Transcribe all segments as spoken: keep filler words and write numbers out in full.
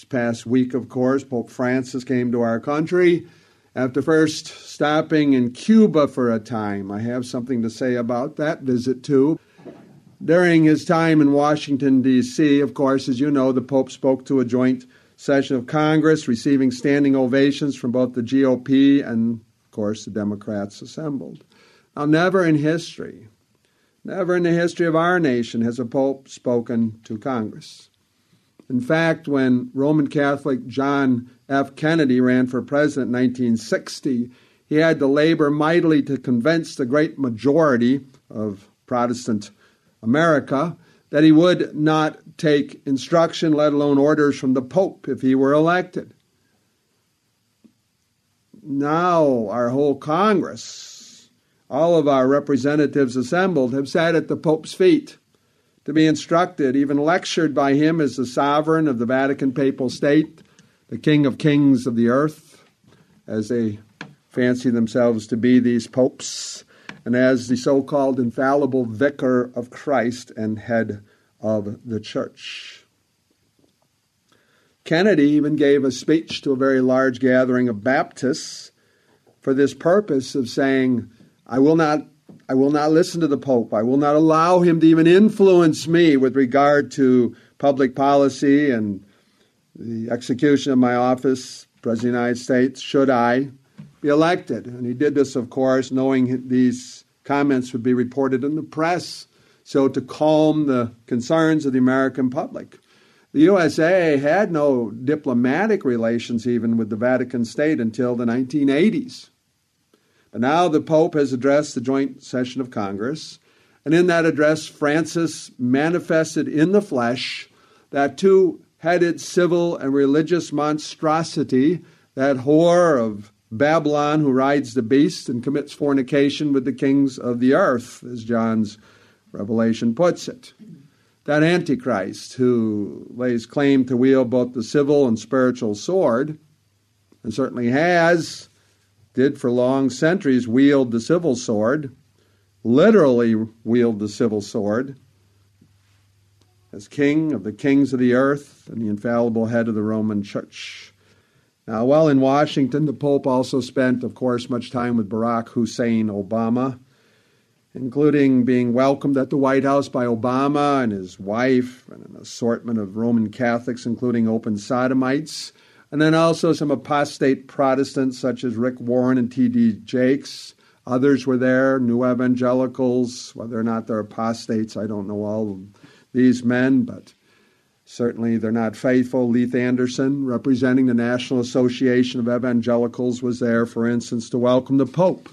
This past week, of course, Pope Francis came to our country after first stopping in Cuba for a time. I have something to say about that visit, too. During his time in Washington, D C, of course, as you know, the Pope spoke to a joint session of Congress, receiving standing ovations from both the G O P and, of course, the Democrats assembled. Now, never in history, never in the history of our nation has a Pope spoken to Congress. In fact, when Roman Catholic John F. Kennedy ran for president in nineteen sixty, he had to labor mightily to convince the great majority of Protestant America that he would not take instruction, let alone orders, from the Pope if he were elected. Now our whole Congress, all of our representatives assembled, have sat at the Pope's feet to be instructed, even lectured by him as the sovereign of the Vatican Papal State, the King of Kings of the earth, as they fancy themselves to be, these popes, and as the so-called infallible vicar of Christ and head of the church. Kennedy even gave a speech to a very large gathering of Baptists for this purpose of saying, I will not I will not listen to the Pope. I will not allow him to even influence me with regard to public policy and the execution of my office, President of the United States, should I be elected. And he did this, of course, knowing these comments would be reported in the press, so to calm the concerns of the American public. The U S A had no diplomatic relations even with the Vatican State until the nineteen eighties. But now the Pope has addressed the joint session of Congress, and in that address, Francis manifested in the flesh that two-headed civil and religious monstrosity, that whore of Babylon who rides the beast and commits fornication with the kings of the earth, as John's Revelation puts it. That Antichrist who lays claim to wield both the civil and spiritual sword, and certainly has, did for long centuries wield the civil sword, literally wield the civil sword, as king of the kings of the earth and the infallible head of the Roman Church. Now, while in Washington, the Pope also spent, of course, much time with Barack Hussein Obama, including being welcomed at the White House by Obama and his wife and an assortment of Roman Catholics, including open sodomites, and then also some apostate Protestants such as Rick Warren and T D Jakes. Others were there, new evangelicals. Whether or not they're apostates, I don't know all of these men, but certainly they're not faithful. Leith Anderson, representing the National Association of Evangelicals, was there, for instance, to welcome the Pope.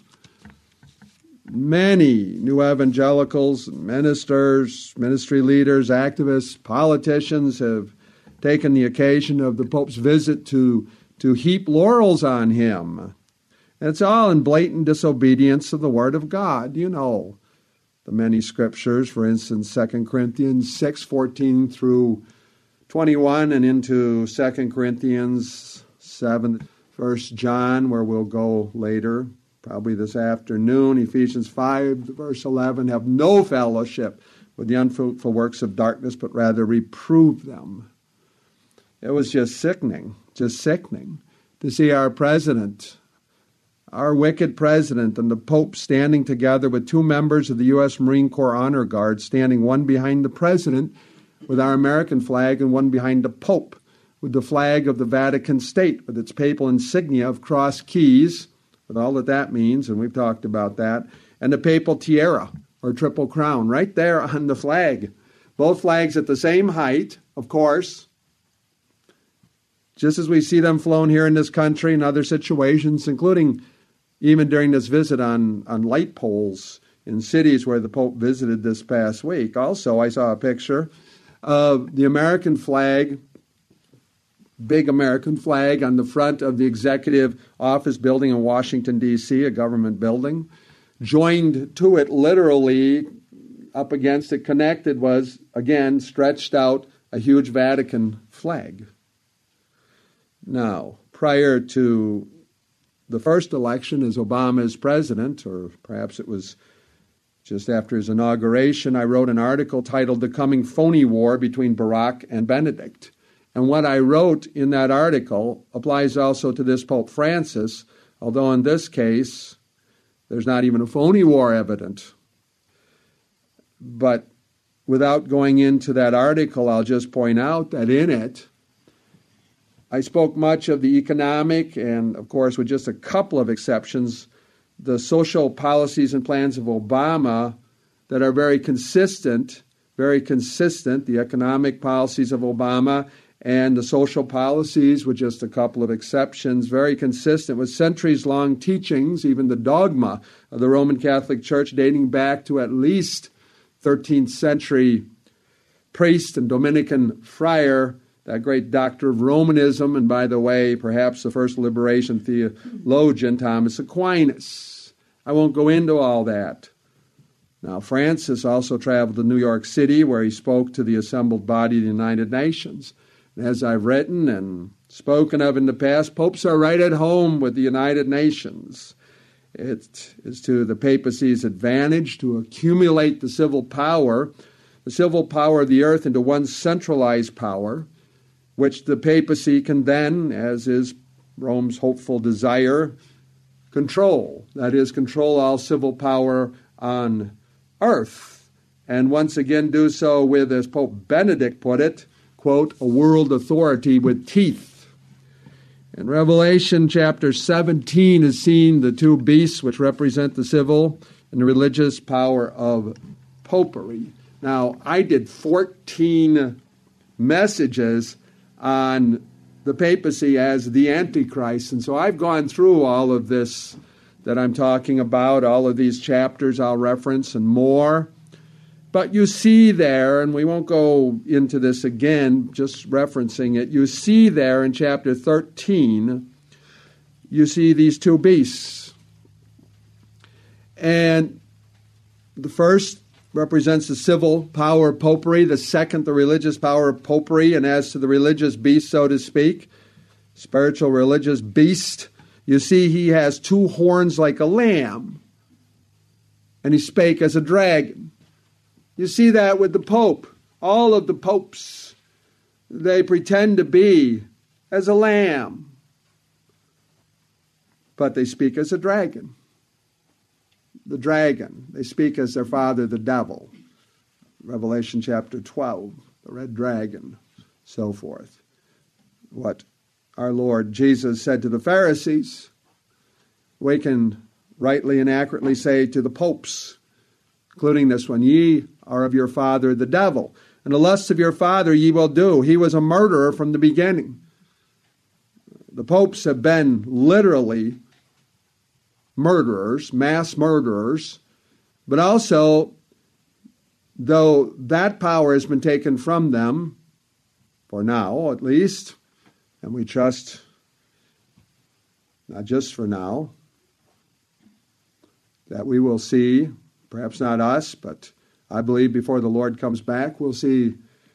Many new evangelicals, ministers, ministry leaders, activists, politicians have taken the occasion of the Pope's visit to, to heap laurels on him. And it's all in blatant disobedience of the Word of God. You know the many scriptures, for instance, Second Corinthians six, fourteen through twenty-one, and into Second Corinthians seven, First John, where we'll go later, probably this afternoon, Ephesians five, verse eleven, have no fellowship with the unfruitful works of darkness, but rather reprove them. It was just sickening, just sickening to see our president, our wicked president, and the Pope standing together with two members of the U S Marine Corps Honor Guard, standing one behind the president with our American flag and one behind the Pope with the flag of the Vatican State, with its papal insignia of cross keys, with all that that means, and we've talked about that, and the papal tiara, or triple crown, right there on the flag. Both flags at the same height, of course, just as we see them flown here in this country and other situations, including even during this visit on, on light poles in cities where the Pope visited this past week. Also, I saw a picture of the American flag, big American flag, on the front of the executive office building in Washington, D C, a government building. Joined to it, literally, up against it, connected, was, again, stretched out a huge Vatican flag. Now, prior to the first election as Obama is president, or perhaps it was just after his inauguration, I wrote an article titled "The Coming Phony War Between Barack and Benedict." And what I wrote in that article applies also to this Pope Francis, although in this case, there's not even a phony war evident. But without going into that article, I'll just point out that in it, I spoke much of the economic and, of course, with just a couple of exceptions, the social policies and plans of Obama that are very consistent, very consistent, the economic policies of Obama and the social policies, with just a couple of exceptions, very consistent with centuries-long teachings, even the dogma of the Roman Catholic Church dating back to at least thirteenth century priest and Dominican friar, that great doctor of Romanism, and by the way, perhaps the first liberation theologian, Thomas Aquinas. I won't go into all that. Now, Francis also traveled to New York City, where he spoke to the assembled body of the United Nations. And as I've written and spoken of in the past, popes are right at home with the United Nations. It is to the papacy's advantage to accumulate the civil power, the civil power of the earth into one centralized power, which the papacy can then, as is Rome's hopeful desire, control. That is, control all civil power on earth. And once again do so with, as Pope Benedict put it, quote, a world authority with teeth. In Revelation chapter seventeen is seen the two beasts which represent the civil and the religious power of popery. Now, I did fourteen messages on the papacy as the Antichrist, and so I've gone through all of this that I'm talking about, all of these chapters I'll reference and more. But you see there, and we won't go into this again, just referencing it, you see there in chapter thirteen, you see these two beasts. And the first represents the civil power of popery, the second the religious power of popery, and as to the religious beast, so to speak, spiritual religious beast, you see he has two horns like a lamb, and he spake as a dragon. You see that with the Pope. All of the popes, they pretend to be as a lamb, but they speak as a dragon. The dragon. They speak as their father, the devil. Revelation chapter twelve, the red dragon, so forth. What our Lord Jesus said to the Pharisees, we can rightly and accurately say to the popes, including this one, ye are of your father the devil, and the lusts of your father ye will do. He was a murderer from the beginning. The popes have been literally murderers, mass murderers, but also, though that power has been taken from them, for now at least, and we trust not just for now, that we will see, perhaps not us, but I believe before the Lord comes back, we'll see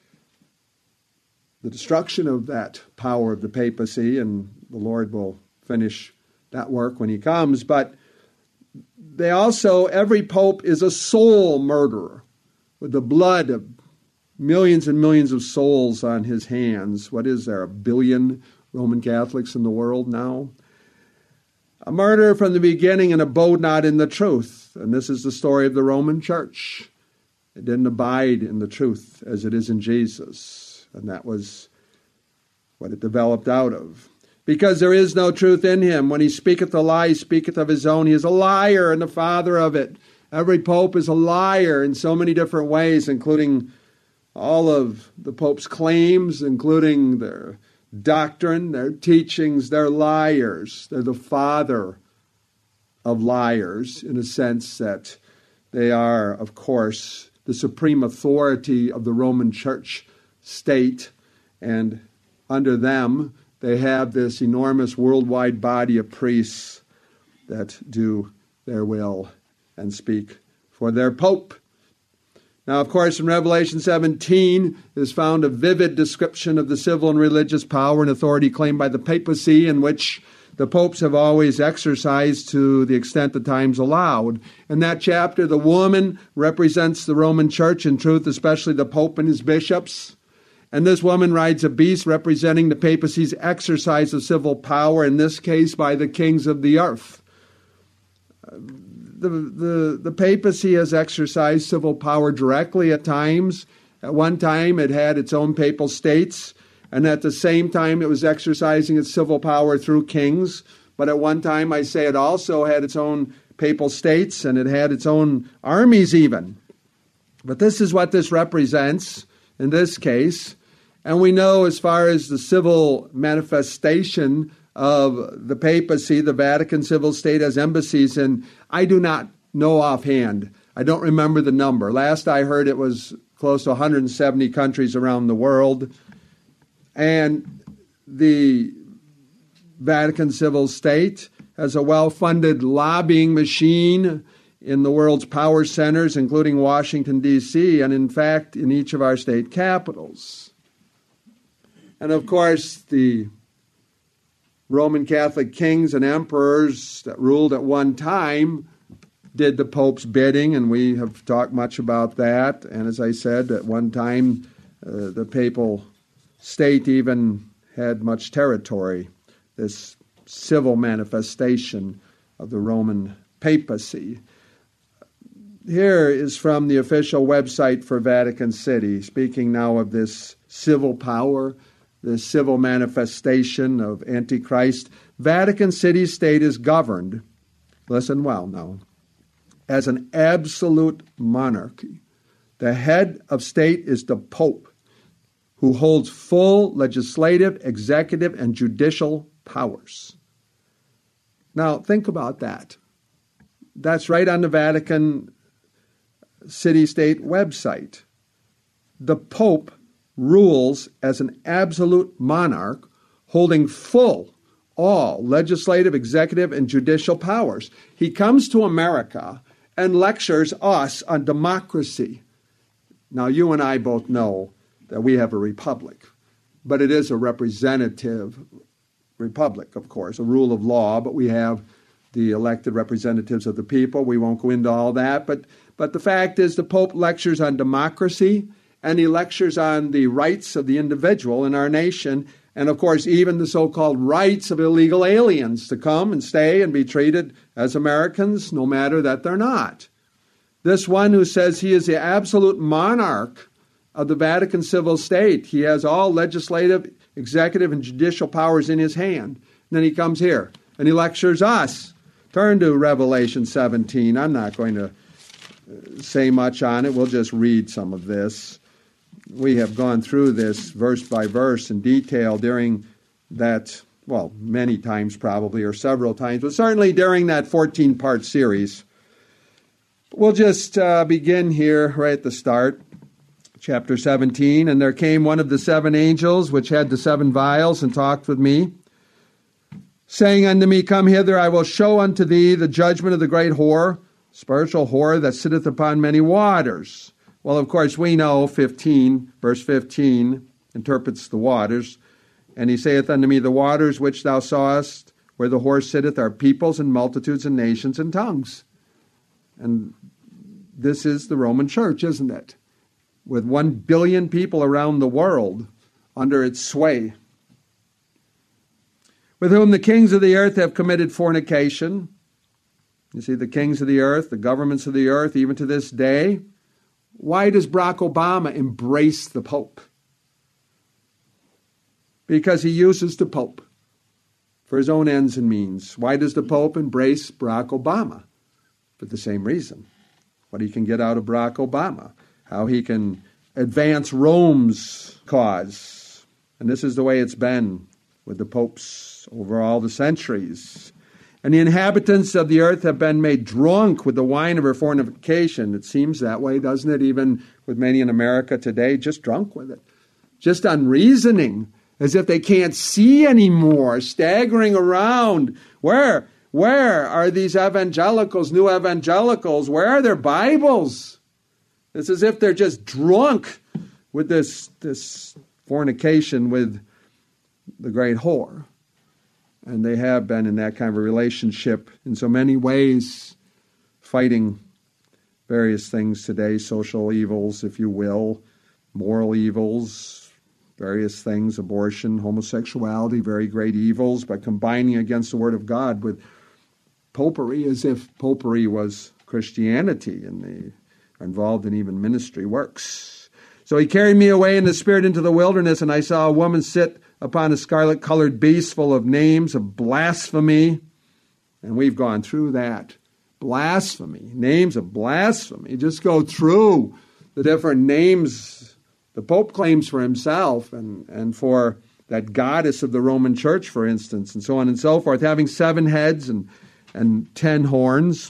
the destruction of that power of the papacy, and the Lord will finish that work when he comes. But they also, every pope is a soul murderer with the blood of millions and millions of souls on his hands. What is there, a billion Roman Catholics in the world now? A murderer from the beginning and abode not in the truth. And this is the story of the Roman Church. It didn't abide in the truth as it is in Jesus. And that was what it developed out of. Because there is no truth in him. When he speaketh a lie, he speaketh of his own. He is a liar and the father of it. Every pope is a liar in so many different ways, including all of the pope's claims, including their doctrine, their teachings. They're liars. They're the father of liars in a sense that they are, of course, the supreme authority of the Roman Church state, and under them they have this enormous worldwide body of priests that do their will and speak for their pope. Now, of course, in Revelation seventeen is found a vivid description of the civil and religious power and authority claimed by the papacy, in which the popes have always exercised to the extent the times allowed. In that chapter, the woman represents the Roman Church, in truth, especially the Pope and his bishops. And this woman rides a beast representing the papacy's exercise of civil power, in this case by the kings of the earth. The, the, the papacy has exercised civil power directly at times. At one time, it had its own papal states, and at the same time, it was exercising its civil power through kings. But at one time, I say it also had its own papal states, and it had its own armies even. But this is what this represents in this case. And we know as far as the civil manifestation of the papacy, the Vatican civil state has embassies, and I do not know offhand. I don't remember the number. Last I heard it was close to one hundred seventy countries around the world. And the Vatican civil state has a well-funded lobbying machine in the world's power centers, including Washington, D C, and in fact, in each of our state capitals. And of course, the Roman Catholic kings and emperors that ruled at one time did the Pope's bidding, and we have talked much about that. And as I said, at one time, uh, the papal state even had much territory, this civil manifestation of the Roman papacy. Here is from the official website for Vatican City, speaking now of this civil power, this civil manifestation of Antichrist. Vatican City State is governed, listen well now, as an absolute monarchy. The head of state is the Pope, who holds full legislative, executive, and judicial powers. Now, think about that. That's right on the Vatican City-State website. The Pope rules as an absolute monarch, holding full all legislative, executive, and judicial powers. He comes to America and lectures us on democracy. Now, you and I both know that we have a republic, but it is a representative republic, of course, a rule of law, but we have the elected representatives of the people. We won't go into all that, but but the fact is the Pope lectures on democracy, and he lectures on the rights of the individual in our nation, and of course even the so-called rights of illegal aliens to come and stay and be treated as Americans, no matter that they're not. This one who says he is the absolute monarch of the Vatican civil state, he has all legislative, executive, and judicial powers in his hand. And then he comes here and he lectures us. Turn to Revelation seventeen. I'm not going to say much on it. We'll just read some of this. We have gone through this verse by verse in detail during that, well, many times probably, or several times, but certainly during that fourteen-part series. We'll just uh, begin here right at the start. Chapter seventeen, and there came one of the seven angels which had the seven vials and talked with me, saying unto me, Come hither, I will show unto thee the judgment of the great whore, spiritual whore that sitteth upon many waters. Well, of course, we know fifteen, verse fifteen, interprets the waters. And he saith unto me, The waters which thou sawest, where the whore sitteth, are peoples and multitudes and nations and tongues. And this is the Roman Church, isn't it? With one billion people around the world under its sway, with whom the kings of the earth have committed fornication. You see, the kings of the earth, the governments of the earth, even to this day. Why does Barack Obama embrace the Pope? Because he uses the Pope for his own ends and means. Why does the Pope embrace Barack Obama? For the same reason. What he can get out of Barack Obama. How he can advance Rome's cause. And this is the way it's been with the popes over all the centuries. And the inhabitants of the earth have been made drunk with the wine of her fornication. It seems that way, doesn't it? Even with many in America today, just drunk with it. Just unreasoning, as if they can't see anymore, staggering around. Where, where are these evangelicals, new evangelicals? Where are their Bibles? It's as if they're just drunk with this, this fornication with the great whore. And they have been in that kind of a relationship in so many ways, fighting various things today, social evils, if you will, moral evils, various things, abortion, homosexuality, very great evils, but combining against the Word of God with popery as if popery was Christianity, and they are involved in even ministry works. So he carried me away in the Spirit into the wilderness, and I saw a woman sit upon a scarlet-colored beast full of names of blasphemy. And we've gone through that. Blasphemy, names of blasphemy. Just go through the different names the Pope claims for himself and, and for that goddess of the Roman Church, for instance, and so on and so forth, having seven heads and, and ten horns.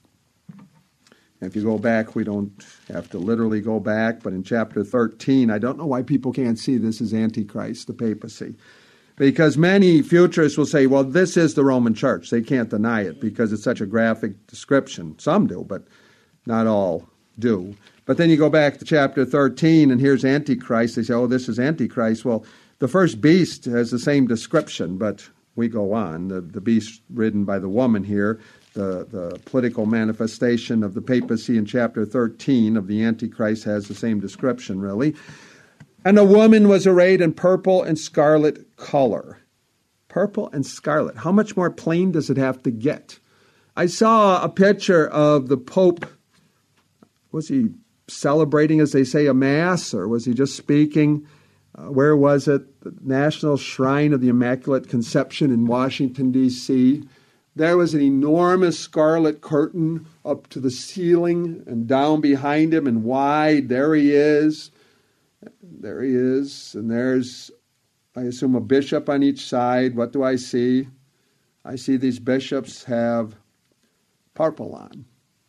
If you go back, we don't have to literally go back, but in chapter thirteen, I don't know why people can't see this as Antichrist, the papacy. Because many futurists will say, well, this is the Roman Church. They can't deny it because it's such a graphic description. Some do, but not all do. But then you go back to chapter thirteen, and here's Antichrist. They say, oh, this is Antichrist. Well, the first beast has the same description, but we go on. The, the beast ridden by the woman here, the, the political manifestation of the papacy in chapter thirteen of the Antichrist has the same description, really. And a woman was arrayed in purple and scarlet color. Purple and scarlet. How much more plain does it have to get? I saw a picture of the Pope. Was he celebrating, as they say, a mass, or was he just speaking? Uh, where was it? The National Shrine of the Immaculate Conception in Washington, D C There was an enormous scarlet curtain up to the ceiling and down behind him and wide. There he is. There he is. And there's, I assume, a bishop on each side. What do I see? I see these bishops have purple on.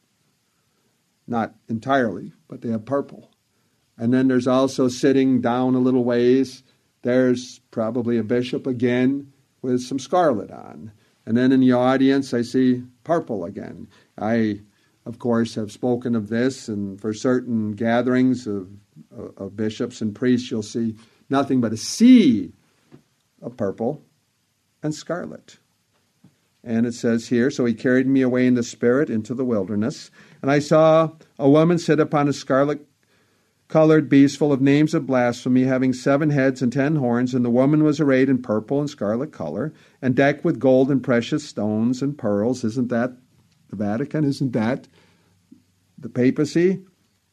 Not entirely, but they have purple. And then there's also sitting down a little ways, there's probably a bishop again with some scarlet on. And then in the audience, I see purple again. I, of course, have spoken of this, and for certain gatherings of, of bishops and priests, you'll see nothing but a sea of purple and scarlet. And it says here, so he carried me away in the Spirit into the wilderness, and I saw a woman sit upon a scarlet-colored beast full of names of blasphemy, having seven heads and ten horns, and the woman was arrayed in purple and scarlet color, and decked with gold and precious stones and pearls. Isn't that the Vatican? Isn't that the papacy?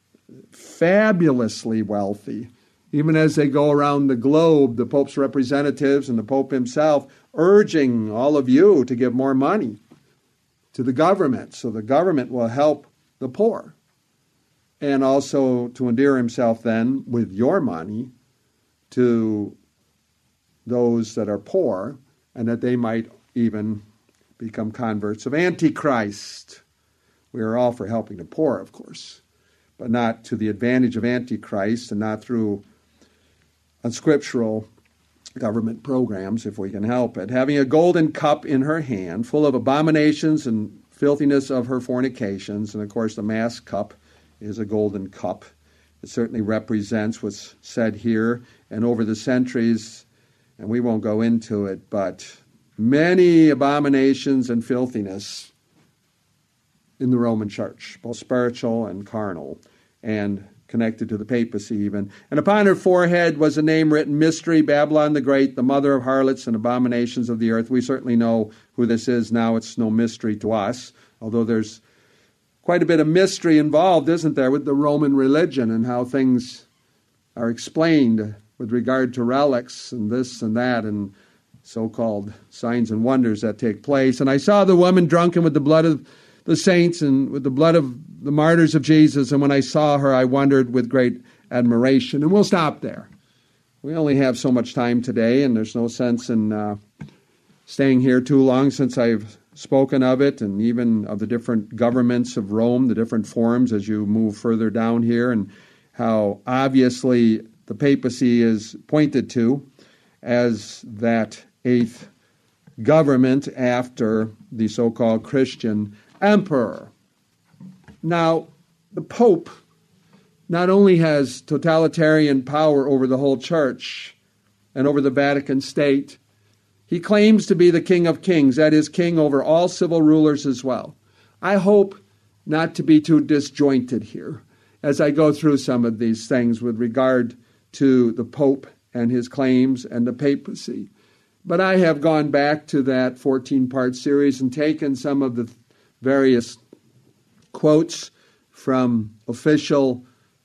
Fabulously wealthy. Even as they go around the globe, the Pope's representatives and the Pope himself urging all of you to give more money to the government, so the government will help the poor. And also to endear himself then with your money to those that are poor, and that they might even become converts of Antichrist. We are all for helping the poor, of course, but not to the advantage of Antichrist, and not through unscriptural government programs, if we can help it. Having a golden cup in her hand, full of abominations and filthiness of her fornications. And of course, the Mass cup is a golden cup. It certainly represents what's said here. And over the centuries, and we won't go into it, but many abominations and filthiness in the Roman Church, both spiritual and carnal, and connected to the papacy even. And upon her forehead was a name written, Mystery, Babylon the Great, the mother of harlots and abominations of the earth. We certainly know who this is now. It's no mystery to us, although there's quite a bit of mystery involved, isn't there, with the Roman religion and how things are explained with regard to relics and this and that and so-called signs and wonders that take place. And I saw the woman drunken with the blood of the saints and with the blood of the martyrs of Jesus. And when I saw her, I wondered with great admiration. And we'll stop there. We only have so much time today, and there's no sense in uh, staying here too long, since I've spoken of it, and even of the different governments of Rome, the different forms as you move further down here, and how obviously the papacy is pointed to as that eighth government after the so-called Christian emperor. Now, the Pope not only has totalitarian power over the whole church and over the Vatican state, he claims to be the King of Kings, that is, king over all civil rulers as well. I hope not to be too disjointed here as I go through some of these things with regard to the Pope and his claims and the papacy. But I have gone back to that fourteen-part series and taken some of the various quotes from official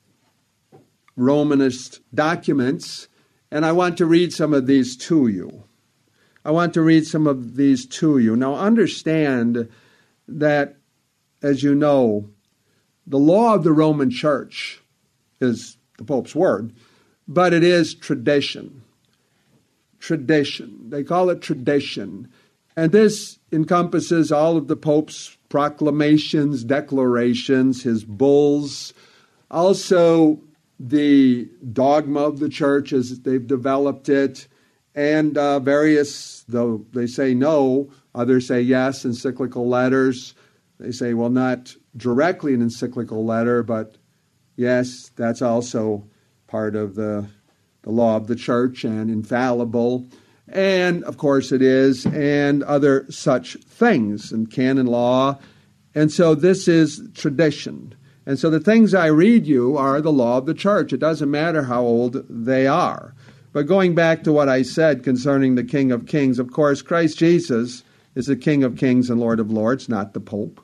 Romanist documents, and I want to read some of these to you. I want to read some of these to you. Now understand that, as you know, the law of the Roman Church is the Pope's word, but it is tradition. Tradition. They call it tradition. And this encompasses all of the Pope's proclamations, declarations, his bulls, also the dogma of the church as they've developed it, and uh, various, though they say no, others say yes, encyclical letters. They say, well, not directly an encyclical letter, but yes, that's also part of the, the law of the church and infallible. And, of course, it is, and other such things, and canon law. And so this is tradition. And so the things I read you are the law of the church. It doesn't matter how old they are. But going back to what I said concerning the King of Kings, of course, Christ Jesus is the King of Kings and Lord of Lords, not the Pope.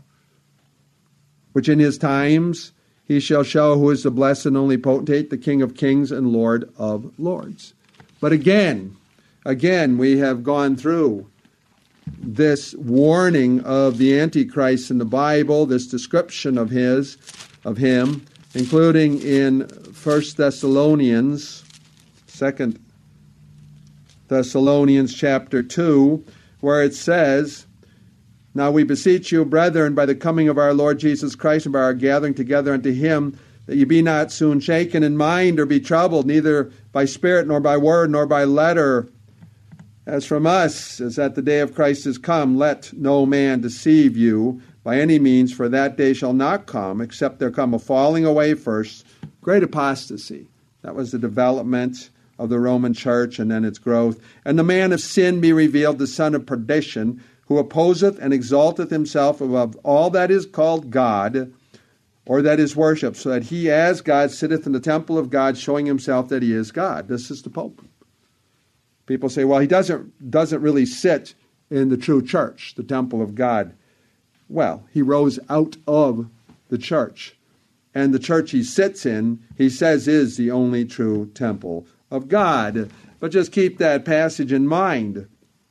Which in his times he shall show who is the blessed and only potentate, the King of Kings and Lord of Lords. But again, again, we have gone through this warning of the Antichrist in the Bible, this description of his, of him, including in First Thessalonians, Second Thessalonians chapter two, where it says, now we beseech you, brethren, by the coming of our Lord Jesus Christ and by our gathering together unto him, that ye be not soon shaken in mind or be troubled, neither by spirit nor by word nor by letter, as from us, as that the day of Christ is come. Let no man deceive you by any means, for that day shall not come, except there come a falling away first, great apostasy. That was the development of the Roman church and then its growth. And the man of sin be revealed, the son of perdition, who opposeth and exalteth himself above all that is called God, or that is worshipped, so that he as God sitteth in the temple of God, showing himself that he is God. This is the Pope. People say, well, he doesn't, doesn't really sit in the true church, the temple of God. Well, he rose out of the church. And the church he sits in, he says, is the only true temple of God. But just keep that passage in mind,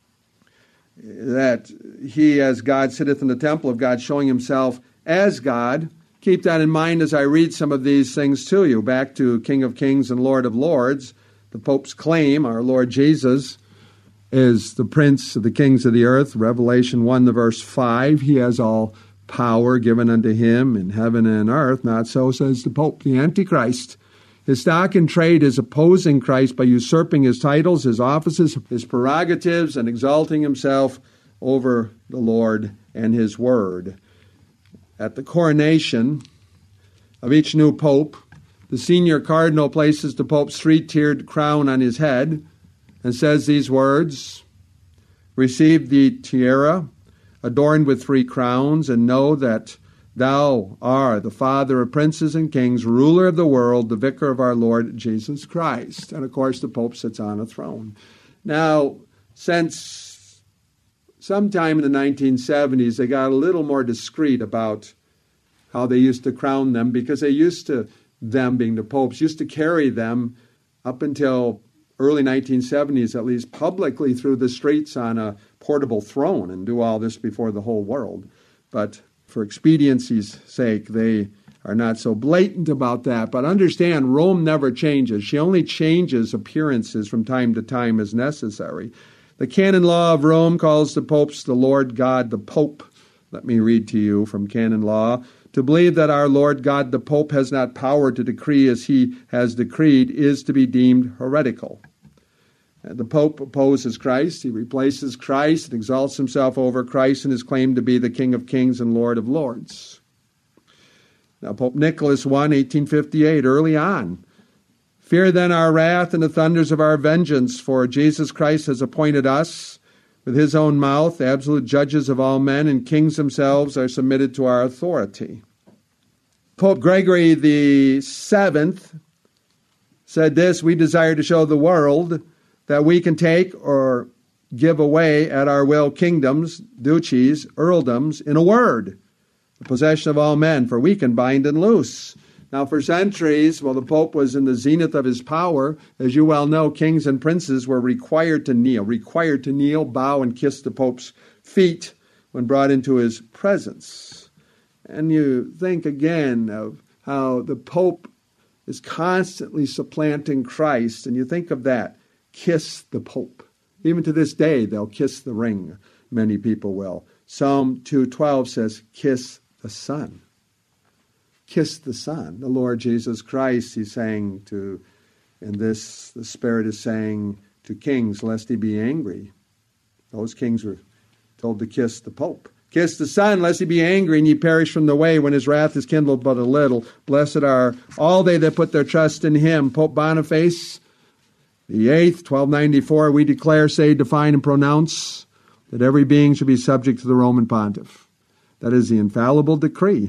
that he as God sitteth in the temple of God, showing himself as God. Keep that in mind as I read some of these things to you. Back to King of Kings and Lord of Lords. The Pope's claim, our Lord Jesus is the Prince of the kings of the earth. Revelation one, the verse five, he has all power given unto him in heaven and earth. Not so, says the Pope, the Antichrist. His stock in trade is opposing Christ by usurping his titles, his offices, his prerogatives, and exalting himself over the Lord and his word. At the coronation of each new pope, the senior cardinal places the Pope's three-tiered crown on his head and says these words, receive the tiara adorned with three crowns, and know that thou art the Father of princes and kings, ruler of the world, the vicar of our Lord Jesus Christ. And of course the Pope sits on a throne. Now, since sometime in the nineteen seventies, they got a little more discreet about how they used to crown them, because they used to, them being the popes, used to carry them up until early nineteen seventies, at least publicly, through the streets on a portable throne and do all this before the whole world. But for expediency's sake, they are not so blatant about that. But understand, Rome never changes. She only changes appearances from time to time as necessary. The canon law of Rome calls the popes the Lord God the Pope. Let me read to you from canon law. To believe that our Lord God the Pope has not power to decree as he has decreed is to be deemed heretical. And the Pope opposes Christ. He replaces Christ and exalts himself over Christ and is claimed to be the King of Kings and Lord of Lords. Now, Pope Nicholas the First, eighteen fifty-eight, early on, fear then our wrath and the thunders of our vengeance, for Jesus Christ has appointed us, with his own mouth, absolute judges of all men, and kings themselves are submitted to our authority. Pope Gregory the Seventh said this, "We desire to show the world that we can take or give away at our will kingdoms, duchies, earldoms, in a word, the possession of all men, for we can bind and loose." Now, for centuries, while the Pope was in the zenith of his power, as you well know, kings and princes were required to kneel, required to kneel, bow, and kiss the Pope's feet when brought into his presence. And you think again of how the Pope is constantly supplanting Christ, and you think of that, kiss the Pope. Even to this day, they'll kiss the ring, many people will. Psalm two twelve says, kiss the Son. Kiss the Son. The Lord Jesus Christ, he's saying to, in this, the Spirit is saying to kings, lest he be angry. Those kings were told to kiss the Pope. Kiss the Son, lest he be angry, and ye perish from the way when his wrath is kindled but a little. Blessed are all they that put their trust in him. Pope Boniface, the eighth, twelve ninety-four, we declare, say, define, and pronounce that every being should be subject to the Roman pontiff. That is the infallible decree,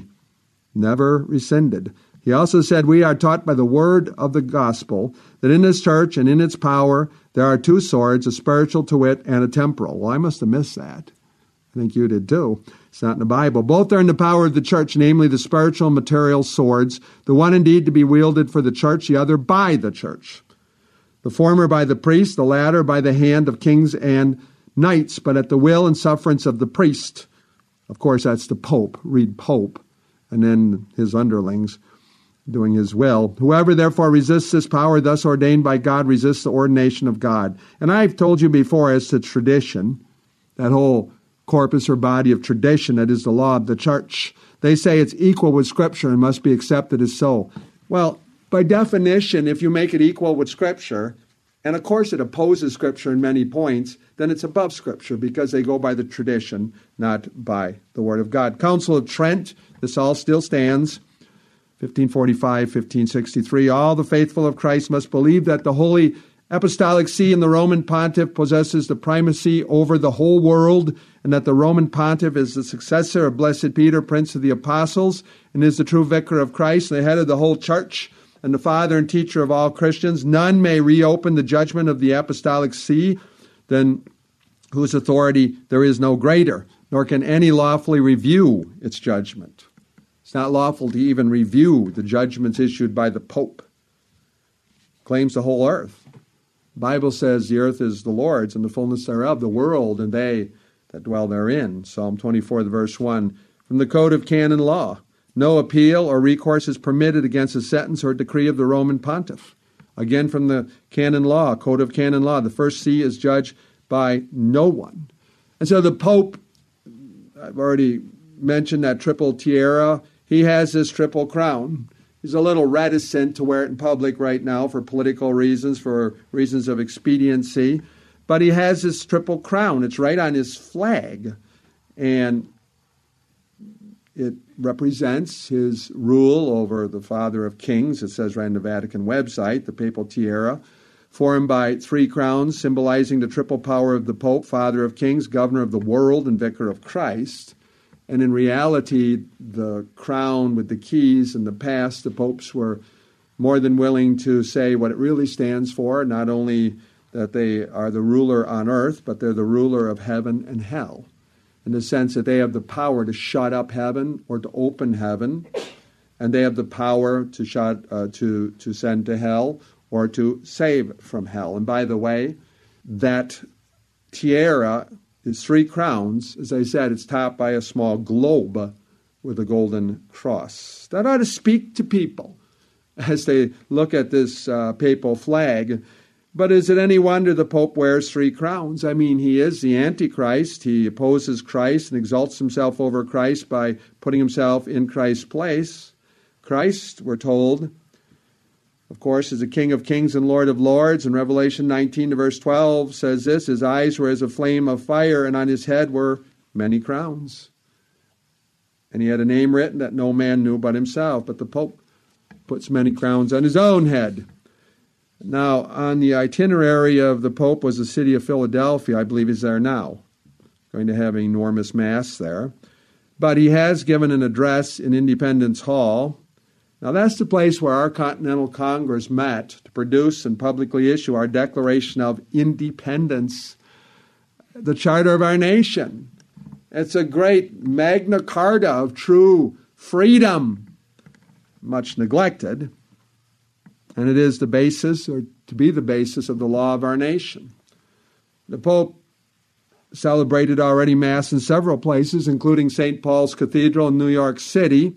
never rescinded. He also said, we are taught by the word of the gospel that in this church and in its power there are two swords, a spiritual to wit and a temporal. Well, I must have missed that. I think you did too. It's not in the Bible. Both are in the power of the church, namely the spiritual and material swords, the one indeed to be wielded for the church, the other by the church. The former by the priest, the latter by the hand of kings and knights, but at the will and sufferance of the priest. Of course, that's the Pope. Read Pope. And then his underlings doing his will. Whoever therefore resists this power thus ordained by God resists the ordination of God. And I've told you before as to tradition, that whole corpus or body of tradition that is the law of the church. They say it's equal with Scripture and must be accepted as so. Well, by definition, if you make it equal with Scripture, and of course it opposes Scripture in many points, then it's above Scripture because they go by the tradition, not by the Word of God. Council of Trent, this all still stands, fifteen forty-five, fifteen sixty-three. All the faithful of Christ must believe that the Holy Apostolic See and the Roman Pontiff possesses the primacy over the whole world, and that the Roman Pontiff is the successor of Blessed Peter, Prince of the Apostles, and is the true vicar of Christ, the head of the whole church, and the father and teacher of all Christians. None may reopen the judgment of the Apostolic See, than whose authority there is no greater, nor can any lawfully review its judgment. It's not lawful to even review the judgments issued by the Pope. Claims the whole earth. The Bible says the earth is the Lord's and the fullness thereof, the world and they that dwell therein. Psalm twenty-four, verse one. From the Code of Canon Law, no appeal or recourse is permitted against a sentence or decree of the Roman Pontiff. Again, from the Canon Law, Code of Canon Law, the first see is judged by no one. And so the Pope, I've already mentioned that triple tiara, he has this triple crown. He's a little reticent to wear it in public right now for political reasons, for reasons of expediency. But he has this triple crown. It's right on his flag. And it represents his rule over the Father of Kings. It says right on the Vatican website, the papal tiara, formed by three crowns, symbolizing the triple power of the Pope, Father of Kings, Governor of the world, and Vicar of Christ. And in reality, the crown with the keys in the past, the popes were more than willing to say what it really stands for, not only that they are the ruler on earth, but they're the ruler of heaven and hell, in the sense that they have the power to shut up heaven or to open heaven, and they have the power to shut, uh, to to send to hell or to save from hell. And by the way, that tiara is three crowns. As I said, it's topped by a small globe with a golden cross. That ought to speak to people as they look at this uh, papal flag. But is it any wonder the Pope wears three crowns? I mean, he is the Antichrist. He opposes Christ and exalts himself over Christ by putting himself in Christ's place. Christ, we're told, of course, is the King of kings and Lord of lords. In Revelation nineteen, verse twelve says this, his eyes were as a flame of fire, and on his head were many crowns. And he had a name written that no man knew but himself. But the Pope puts many crowns on his own head. Now, on the itinerary of the Pope was the city of Philadelphia. I believe he's there now, going to have an enormous mass there. But he has given an address in Independence Hall, Now that's the place where our Continental Congress met to produce and publicly issue our Declaration of Independence, the charter of our nation. It's a great Magna Carta of true freedom, much neglected, and it is the basis, or to be the basis, of the law of our nation. The Pope celebrated already Mass in several places, including Saint Paul's Cathedral in New York City.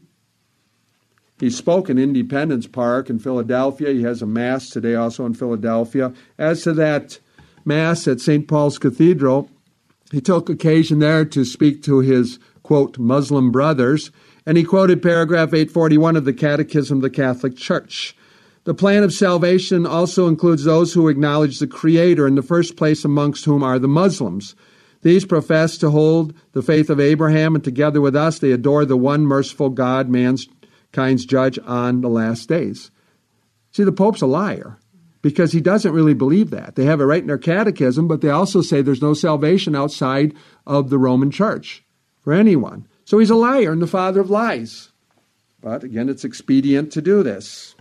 He spoke in Independence Park in Philadelphia. He has a Mass today also in Philadelphia. As to that Mass at Saint Paul's Cathedral, he took occasion there to speak to his, quote, Muslim brothers, and he quoted paragraph eight forty-one of the Catechism of the Catholic Church. The plan of salvation also includes those who acknowledge the Creator, in the first place amongst whom are the Muslims. These profess to hold the faith of Abraham, and together with us they adore the one merciful God, mankind's judge on the last days. See, the Pope's a liar, because he doesn't really believe that. They have it right in their catechism, but they also say there's no salvation outside of the Roman Church for anyone. So he's a liar and the father of lies. But again, it's expedient to do this.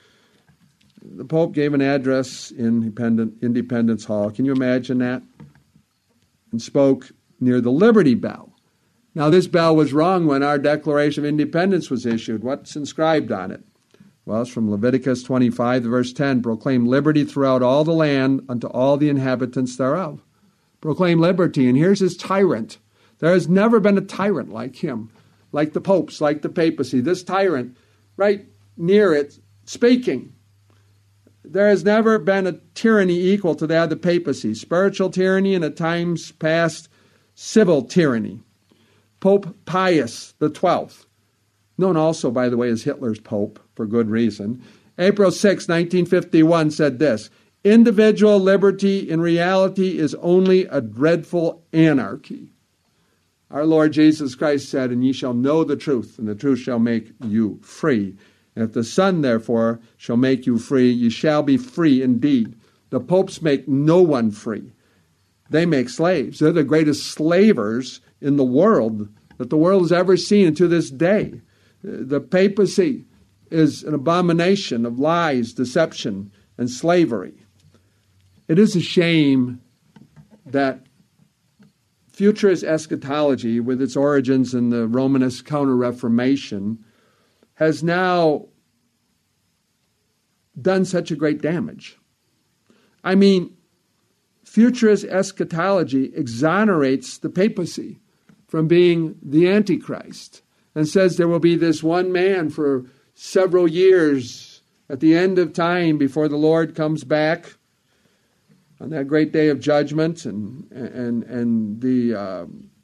The Pope gave an address in Independence Hall. Can you imagine that? And spoke near the Liberty Bell. Now, this bell was rung when our Declaration of Independence was issued. What's inscribed on it? Well, it's from Leviticus twenty-five, verse ten. Proclaim liberty throughout all the land unto all the inhabitants thereof. Proclaim liberty. And here's his tyrant. There has never been a tyrant like him, like the popes, like the papacy. This tyrant, right near it, speaking. There has never been a tyranny equal to that of the papacy. Spiritual tyranny, and at times past, civil tyranny. Pope Pius the twelfth, known also, by the way, as Hitler's pope, for good reason, April sixth, nineteen fifty-one, said this: individual liberty in reality is only a dreadful anarchy. Our Lord Jesus Christ said, and ye shall know the truth, and the truth shall make you free. And if the Son, therefore, shall make you free, ye shall be free indeed. The popes make no one free. They make slaves. They're the greatest slavers in the world that the world has ever seen, and to this day. The papacy is an abomination of lies, deception, and slavery. It is a shame that futurist eschatology, with its origins in the Romanist Counter-Reformation, has now done such a great damage. I mean, futurist eschatology exonerates the papacy from being the Antichrist and says there will be this one man for several years at the end of time before the Lord comes back on that great day of judgment and and and the uh,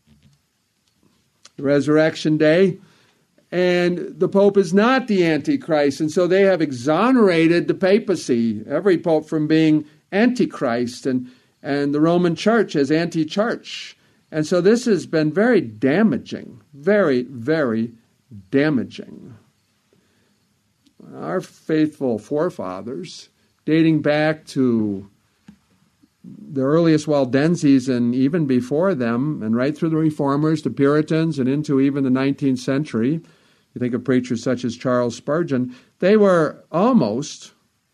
resurrection day. And the Pope is not the Antichrist. And so they have exonerated the papacy, every Pope, from being Antichrist, and, and the Roman Church as anti-church. And so this has been very damaging, very, very damaging. Our faithful forefathers, dating back to the earliest Waldenses and even before them, and right through the Reformers, the Puritans, and into even the nineteenth century, you think of preachers such as Charles Spurgeon, they were almost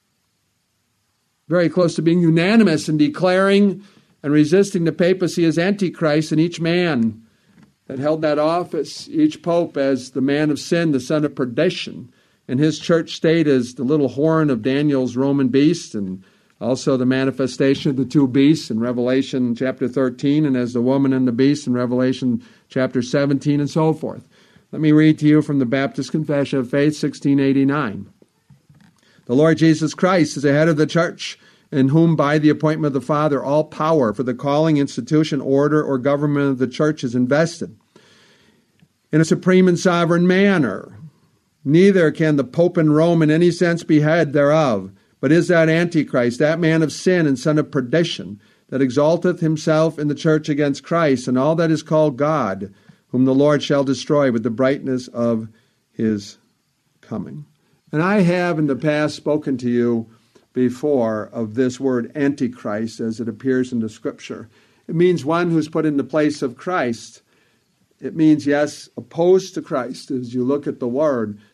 very close to being unanimous in declaring and resisting the papacy as Antichrist, and each man that held that office, each pope, as the man of sin, the son of perdition, and his church state as the little horn of Daniel's Roman beast, and also the manifestation of the two beasts in Revelation chapter thirteen, and as the woman and the beast in Revelation chapter seventeen, and so forth. Let me read to you from the Baptist Confession of Faith, sixteen eighty-nine. The Lord Jesus Christ is the head of the church, in whom by the appointment of the Father all power for the calling, institution, order, or government of the church is invested in a supreme and sovereign manner. Neither can the Pope in Rome in any sense be head thereof, but is that Antichrist, that man of sin and son of perdition, that exalteth himself in the church against Christ and all that is called God, whom the Lord shall destroy with the brightness of his coming. And I have in the past spoken to you before of this word Antichrist as it appears in the Scripture. It means one who's put in the place of Christ. It means, yes, opposed to Christ as you look at the word,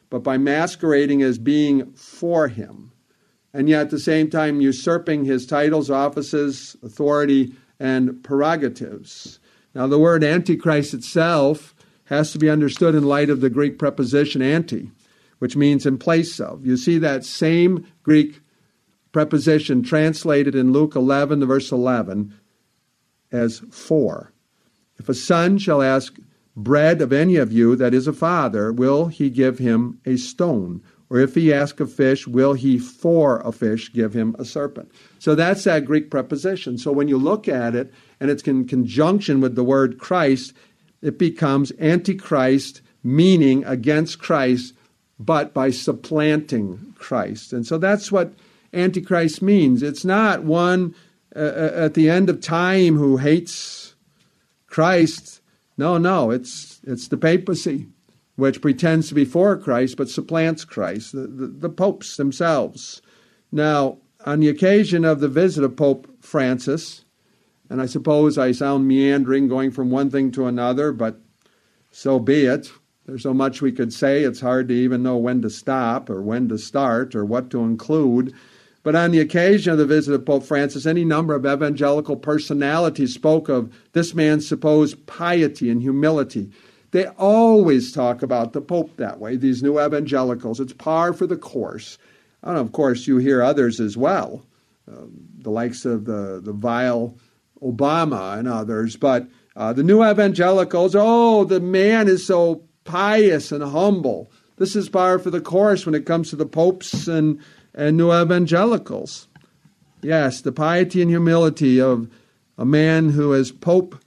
but by masquerading as being for him, and yet at the same time usurping his titles, offices, authority, and prerogatives. Now, the word Antichrist itself has to be understood in light of the Greek preposition anti, which means in place of. You see that same Greek preposition translated in Luke eleven, verse eleven, as for. If a son shall ask bread of any of you that is a father, will he give him a stone? Or if he ask a fish, will he for a fish give him a serpent? So that's that Greek preposition. So when you look at it, and it's in conjunction with the word Christ, it becomes Antichrist, meaning against Christ, but by supplanting Christ. And so that's what Antichrist means. It's not one uh, at the end of time who hates Christ. No, no, it's it's the papacy, which pretends to be for Christ, but supplants Christ, the, the, the popes themselves. Now, on the occasion of the visit of Pope Francis, and I suppose I sound meandering, going from one thing to another, but so be it. There's so much we could say, it's hard to even know when to stop or when to start or what to include. But on the occasion of the visit of Pope Francis, any number of evangelical personalities spoke of this man's supposed piety and humility. They always talk about the Pope that way, these new evangelicals. It's par for the course. And of course, you hear others as well, uh, the likes of the, the vile Obama and others. But uh, the new evangelicals, oh, the man is so pious and humble. This is par for the course when it comes to the popes and, and new evangelicals. Yes, the piety and humility of a man who is Pope,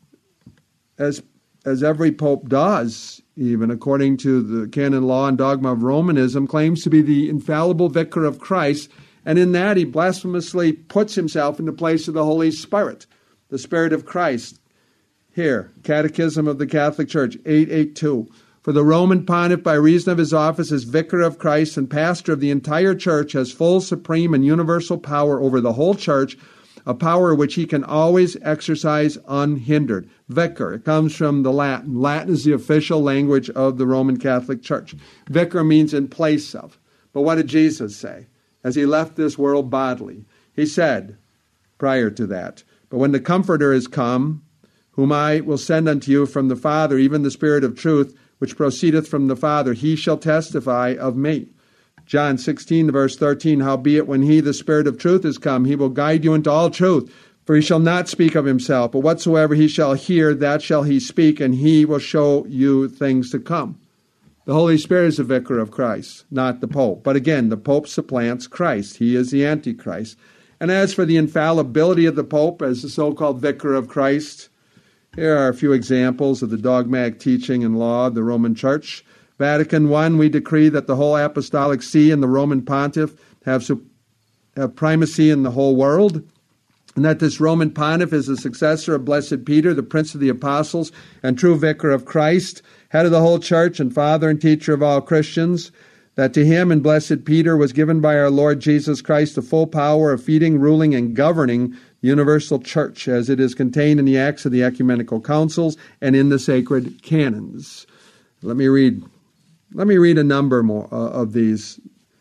as as every pope does, even according to the canon law and dogma of Romanism, claims to be the infallible vicar of Christ, and in that he blasphemously puts himself in the place of the Holy Spirit, the Spirit of Christ. Here, Catechism of the Catholic Church, eight eighty-two. For the Roman pontiff, by reason of his office as vicar of Christ and pastor of the entire church, has full, supreme, and universal power over the whole church, a power which he can always exercise unhindered. Vicar, it comes from the Latin. Latin is the official language of the Roman Catholic Church. Vicar means in place of. But what did Jesus say as he left this world bodily? He said, prior to that, but when the Comforter is come, whom I will send unto you from the Father, even the Spirit of truth, which proceedeth from the Father, he shall testify of me. John sixteen, verse thirteen, howbeit when he, the Spirit of truth, is come, he will guide you into all truth. For he shall not speak of himself, but whatsoever he shall hear, that shall he speak, and he will show you things to come. The Holy Spirit is the vicar of Christ, not the Pope. But again, the Pope supplants Christ. He is the Antichrist. And as for the infallibility of the Pope as the so-called vicar of Christ, here are a few examples of the dogmatic teaching and law of the Roman Church. Vatican One, we decree that the whole Apostolic See and the Roman Pontiff have, have primacy in the whole world, and that this Roman Pontiff is the successor of Blessed Peter, the Prince of the Apostles and true Vicar of Christ, head of the whole Church and father and teacher of all Christians, that to him and Blessed Peter was given by our Lord Jesus Christ the full power of feeding, ruling, and governing the universal Church, as it is contained in the Acts of the Ecumenical Councils and in the sacred canons. Let me read Let me read a number more uh, of these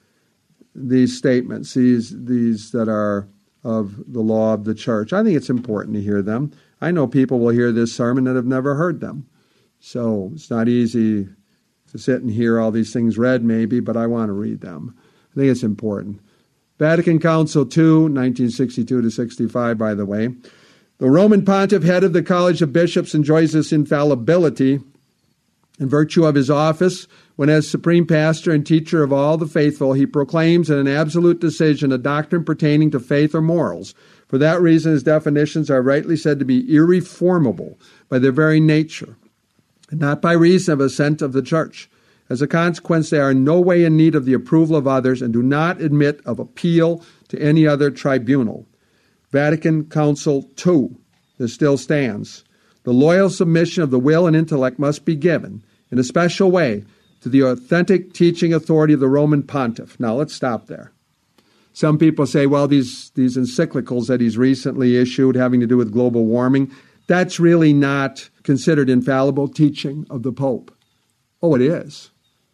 these statements, these these that are of the law of the church. I think it's important to hear them. I know people will hear this sermon that have never heard them. So it's not easy to sit and hear all these things read maybe, but I want to read them. I think it's important. Vatican Council two, nineteen sixty-two to sixty-five, by the way. The Roman Pontiff, head of the College of Bishops, enjoys this infallibility in virtue of his office, when as supreme pastor and teacher of all the faithful, he proclaims in an absolute decision a doctrine pertaining to faith or morals. For that reason, his definitions are rightly said to be irreformable by their very nature, and not by reason of assent of the church. As a consequence, they are in no way in need of the approval of others and do not admit of appeal to any other tribunal. Vatican Council two, this still stands. The loyal submission of the will and intellect must be given, in a special way, to the authentic teaching authority of the Roman Pontiff. Now, let's stop there. Some people say, well, these, these encyclicals that he's recently issued having to do with global warming, that's really not considered infallible teaching of the Pope. Oh, it is.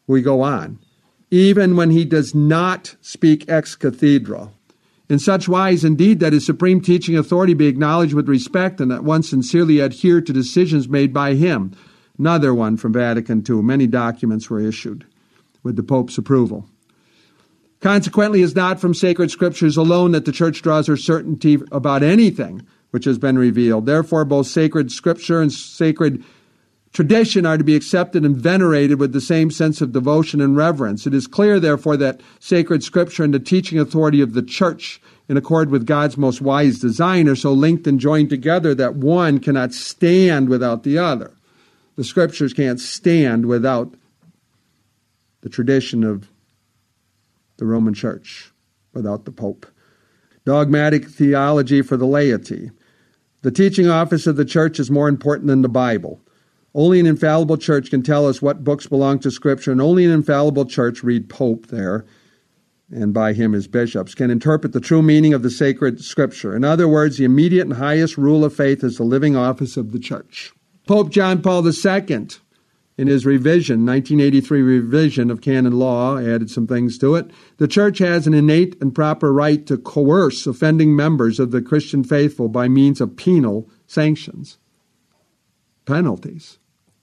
We go on. Even when he does not speak ex cathedra. In such wise, indeed, that his supreme teaching authority be acknowledged with respect and at once sincerely adhere to decisions made by him. Another one from Vatican Two. Many documents were issued with the Pope's approval. Consequently, it is not from sacred scriptures alone that the Church draws her certainty about anything which has been revealed. Therefore, both sacred scripture and sacred tradition are to be accepted and venerated with the same sense of devotion and reverence. It is clear, therefore, that sacred scripture and the teaching authority of the Church, in accord with God's most wise design, are so linked and joined together that one cannot stand without the other. The scriptures can't stand without the tradition of the Roman Church, without the Pope. Dogmatic theology for the laity. The teaching office of the Church is more important than the Bible. Only an infallible church can tell us what books belong to Scripture, and only an infallible church, read Pope there, and by him as bishops, can interpret the true meaning of the sacred Scripture. In other words, the immediate and highest rule of faith is the living office of the Church. Pope John Paul the Second, in his revision, nineteen eighty-three revision of canon law, added some things to it. The Church has an innate and proper right to coerce offending members of the Christian faithful by means of penal sanctions, penalties.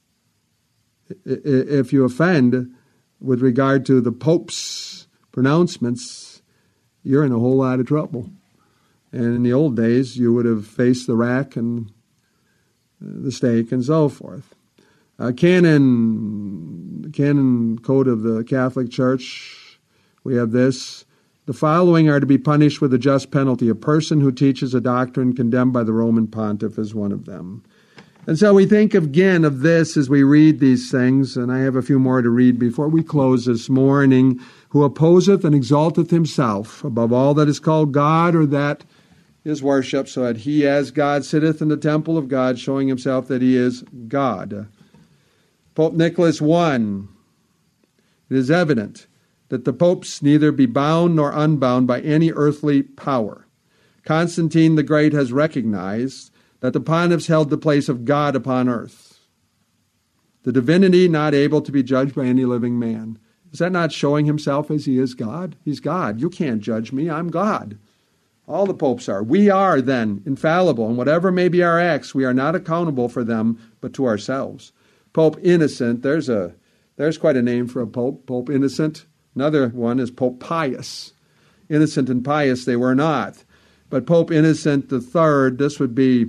If you offend with regard to the Pope's pronouncements, you're in a whole lot of trouble. And in the old days, you would have faced the rack and the stake and so forth. Uh, canon, canon code of the Catholic Church, we have this. The following are to be punished with a just penalty. A person who teaches a doctrine condemned by the Roman pontiff is one of them. And so we think again of this as we read these things, and I have a few more to read before we close this morning. Who opposeth and exalteth himself above all that is called God or that is worshipped, so that he as God sitteth in the temple of God, showing himself that he is God. Pope Nicholas the First, it is evident that the popes neither be bound nor unbound by any earthly power. Constantine the Great has recognized that the pontiffs held the place of God upon earth, the divinity not able to be judged by any living man. Is that not showing himself as he is God? He's God. You can't judge me. I'm God. All the popes are. We are then infallible, and whatever may be our acts, we are not accountable for them, but to ourselves. Pope Innocent, there's a there's quite a name for a pope, Pope Innocent. Another one is Pope Pius. Innocent and pious they were not. But Pope Innocent the Third, this would be,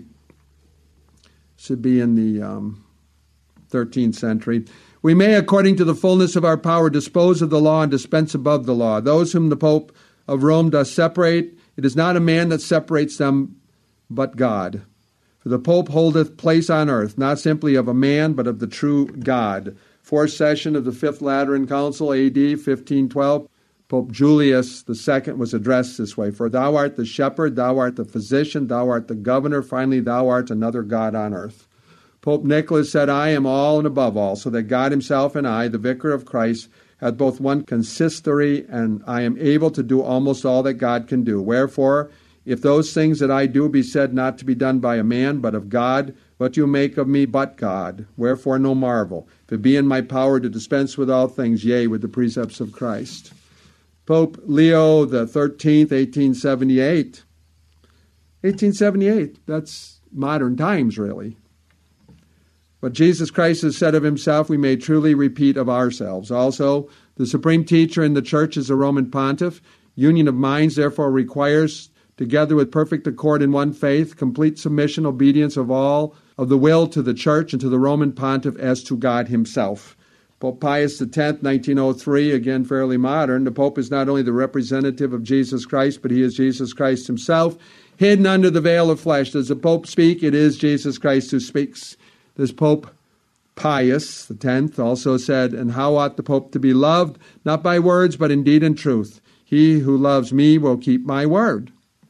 should be in the um, thirteenth century. We may, according to the fullness of our power, dispose of the law and dispense above the law. Those whom the Pope of Rome does separate, it is not a man that separates them, but God. For the Pope holdeth place on earth, not simply of a man, but of the true God. Fourth session of the Fifth Lateran Council, A D fifteen twelve, Pope Julius the Second was addressed this way. For thou art the shepherd, thou art the physician, thou art the governor, finally thou art another God on earth. Pope Nicholas said, I am all and above all, so that God himself and I, the vicar of Christ, have both one consistory, and I am able to do almost all that God can do. Wherefore, if those things that I do be said not to be done by a man, but of God, what you make of me but God? Wherefore no marvel, if it be in my power to dispense with all things, yea, with the precepts of Christ. Pope Leo the Thirteenth, eighteen seventy-eight. eighteen seventy-eight, that's modern times, really. What Jesus Christ has said of himself, we may truly repeat of ourselves. Also, the supreme teacher in the church is a Roman pontiff. Union of minds, therefore, requires, together with perfect accord in one faith, complete submission, obedience of all of the will to the church and to the Roman pontiff as to God himself. Pope Pius the Tenth, nineteen oh three, again fairly modern. The Pope is not only the representative of Jesus Christ, but he is Jesus Christ himself, hidden under the veil of flesh. Does the Pope speak? It is Jesus Christ who speaks. This Pope Pius the Tenth also said, and how ought the Pope to be loved? Not by words, but in deed and truth. He who loves me will keep my word.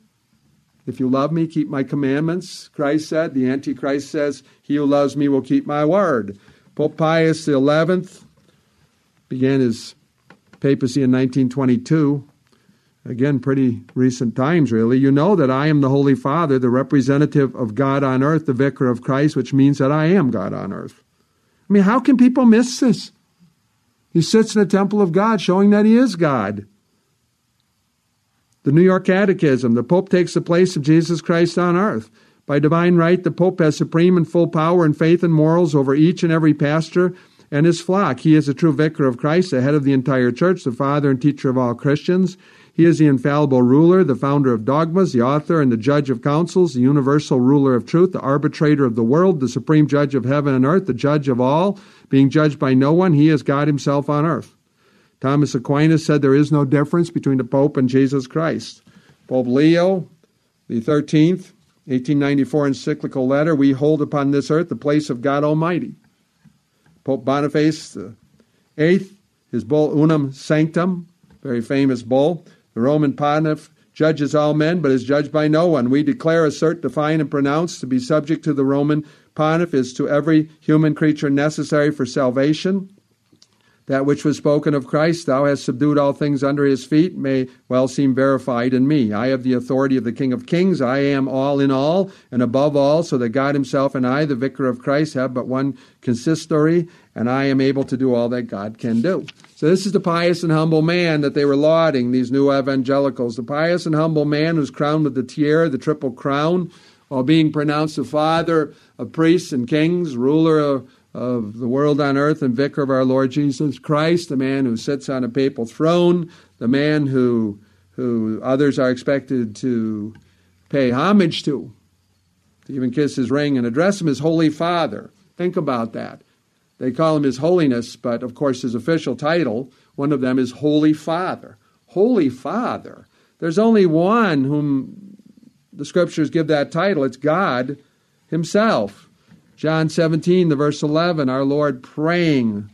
If you love me, keep my commandments, Christ said. The Antichrist says, he who loves me will keep my word. Pope Pius the Eleventh began his papacy in nineteen twenty-two. Again, pretty recent times, really. You know that I am the Holy Father, the representative of God on earth, the vicar of Christ, which means that I am God on earth. I mean, how can people miss this? He sits in the temple of God, showing that he is God. The New York Catechism, the Pope takes the place of Jesus Christ on earth. By divine right, the Pope has supreme and full power in faith and morals over each and every pastor and his flock. He is a true vicar of Christ, the head of the entire church, the father and teacher of all Christians. He is the infallible ruler, the founder of dogmas, the author and the judge of councils, the universal ruler of truth, the arbitrator of the world, the supreme judge of heaven and earth, the judge of all, being judged by no one. He is God himself on earth. Thomas Aquinas said there is no difference between the Pope and Jesus Christ. Pope Leo the thirteenth, eighteen ninety-four encyclical letter, we hold upon this earth the place of God Almighty. Pope Boniface the eighth, his bull Unum Sanctum, very famous bull. The Roman Pontiff judges all men, but is judged by no one. We declare, assert, define, and pronounce to be subject to the Roman Pontiff is to every human creature necessary for salvation. That which was spoken of Christ, thou hast subdued all things under his feet, may well seem verified in me. I have the authority of the King of Kings. I am all in all and above all, so that God himself and I, the vicar of Christ, have but one consistory, and I am able to do all that God can do. So this is the pious and humble man that they were lauding, these new evangelicals. The pious and humble man who's crowned with the tiara, the triple crown, while being pronounced the father of priests and kings, ruler of of the world on earth and vicar of our Lord Jesus Christ, the man who sits on a papal throne, the man who who others are expected to pay homage to, to even kiss his ring and address him as Holy Father. Think about that. They call him His Holiness, but of course his official title, one of them is Holy Father. Holy Father. There's only one whom the Scriptures give that title. It's God himself. John seventeen, the verse eleven, our Lord praying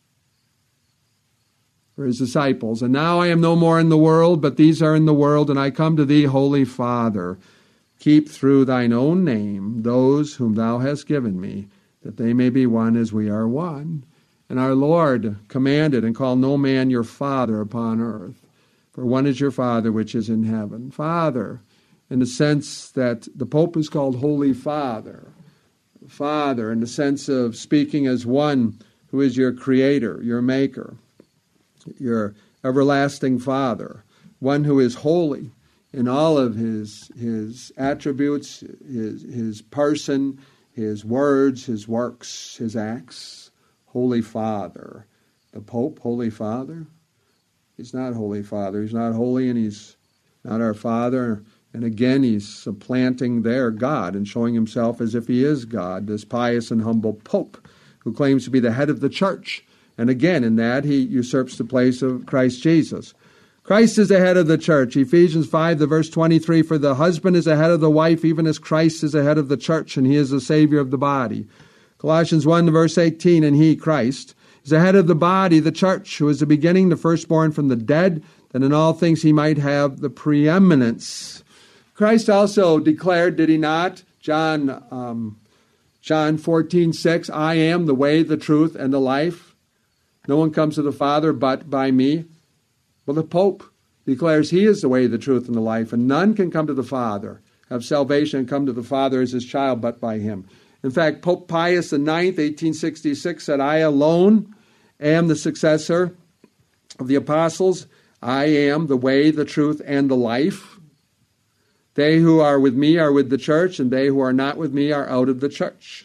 for his disciples. And now I am no more in the world, but these are in the world, and I come to thee, Holy Father. Keep through thine own name those whom thou hast given me, that they may be one as we are one. And our Lord commanded, and call no man your father upon earth, for one is your Father which is in heaven. Father, in the sense that the Pope is called Holy Father. Father, in the sense of speaking as one who is your creator, your maker, your everlasting Father, one who is holy in all of his his attributes, his his person, his words, his works, his acts. Holy Father. The Pope, Holy Father? He's not Holy Father. He's not holy, and he's not our Father. And again, he's supplanting their God and showing himself as if he is God, this pious and humble Pope who claims to be the head of the church. And again, in that, he usurps the place of Christ Jesus. Christ is the head of the church. Ephesians five, the verse twenty-three, for the husband is the head of the wife, even as Christ is the head of the church, and he is the Savior of the body. Colossians one, the verse eighteen, and he, Christ, is the head of the body, the church, who is the beginning, the firstborn from the dead, that in all things he might have the preeminence. Christ also declared, did he not? John um, John fourteen six, I am the way, the truth, and the life. No one comes to the Father but by me. Well, the Pope declares he is the way, the truth, and the life, and none can come to the Father, have salvation, and come to the Father as his child but by him. In fact, Pope Pius the ninth, eighteen sixty-six, said, I alone am the successor of the apostles. I am the way, the truth, and the life. They who are with me are with the church, and they who are not with me are out of the church.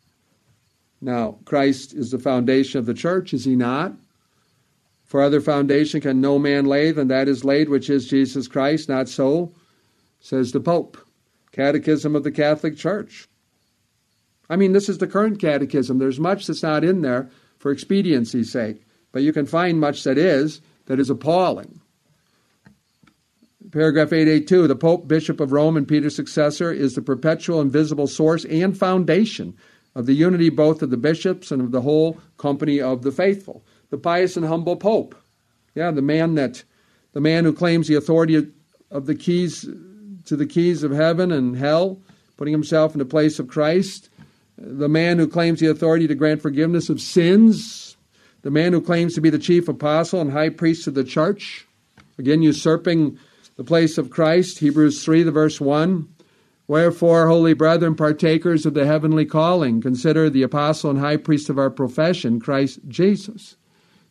Now, Christ is the foundation of the church, is he not? For other foundation can no man lay than that is laid, which is Jesus Christ. Not so, says the Pope. Catechism of the Catholic Church. I mean, this is the current catechism. There's much that's not in there for expediency's sake, but you can find much that is, that is appalling. Paragraph eight eighty-two, the Pope, Bishop of Rome, and Peter's successor, is the perpetual and visible source and foundation of the unity both of the bishops and of the whole company of the faithful. The pious and humble Pope. Yeah, the man that, the man who claims the authority of the keys to the keys of heaven and hell, putting himself in the place of Christ. The man who claims the authority to grant forgiveness of sins. The man who claims to be the chief apostle and high priest of the church. Again, usurping the place of Christ. Hebrews three, the verse one. Wherefore, holy brethren, partakers of the heavenly calling, consider the apostle and high priest of our profession, Christ Jesus.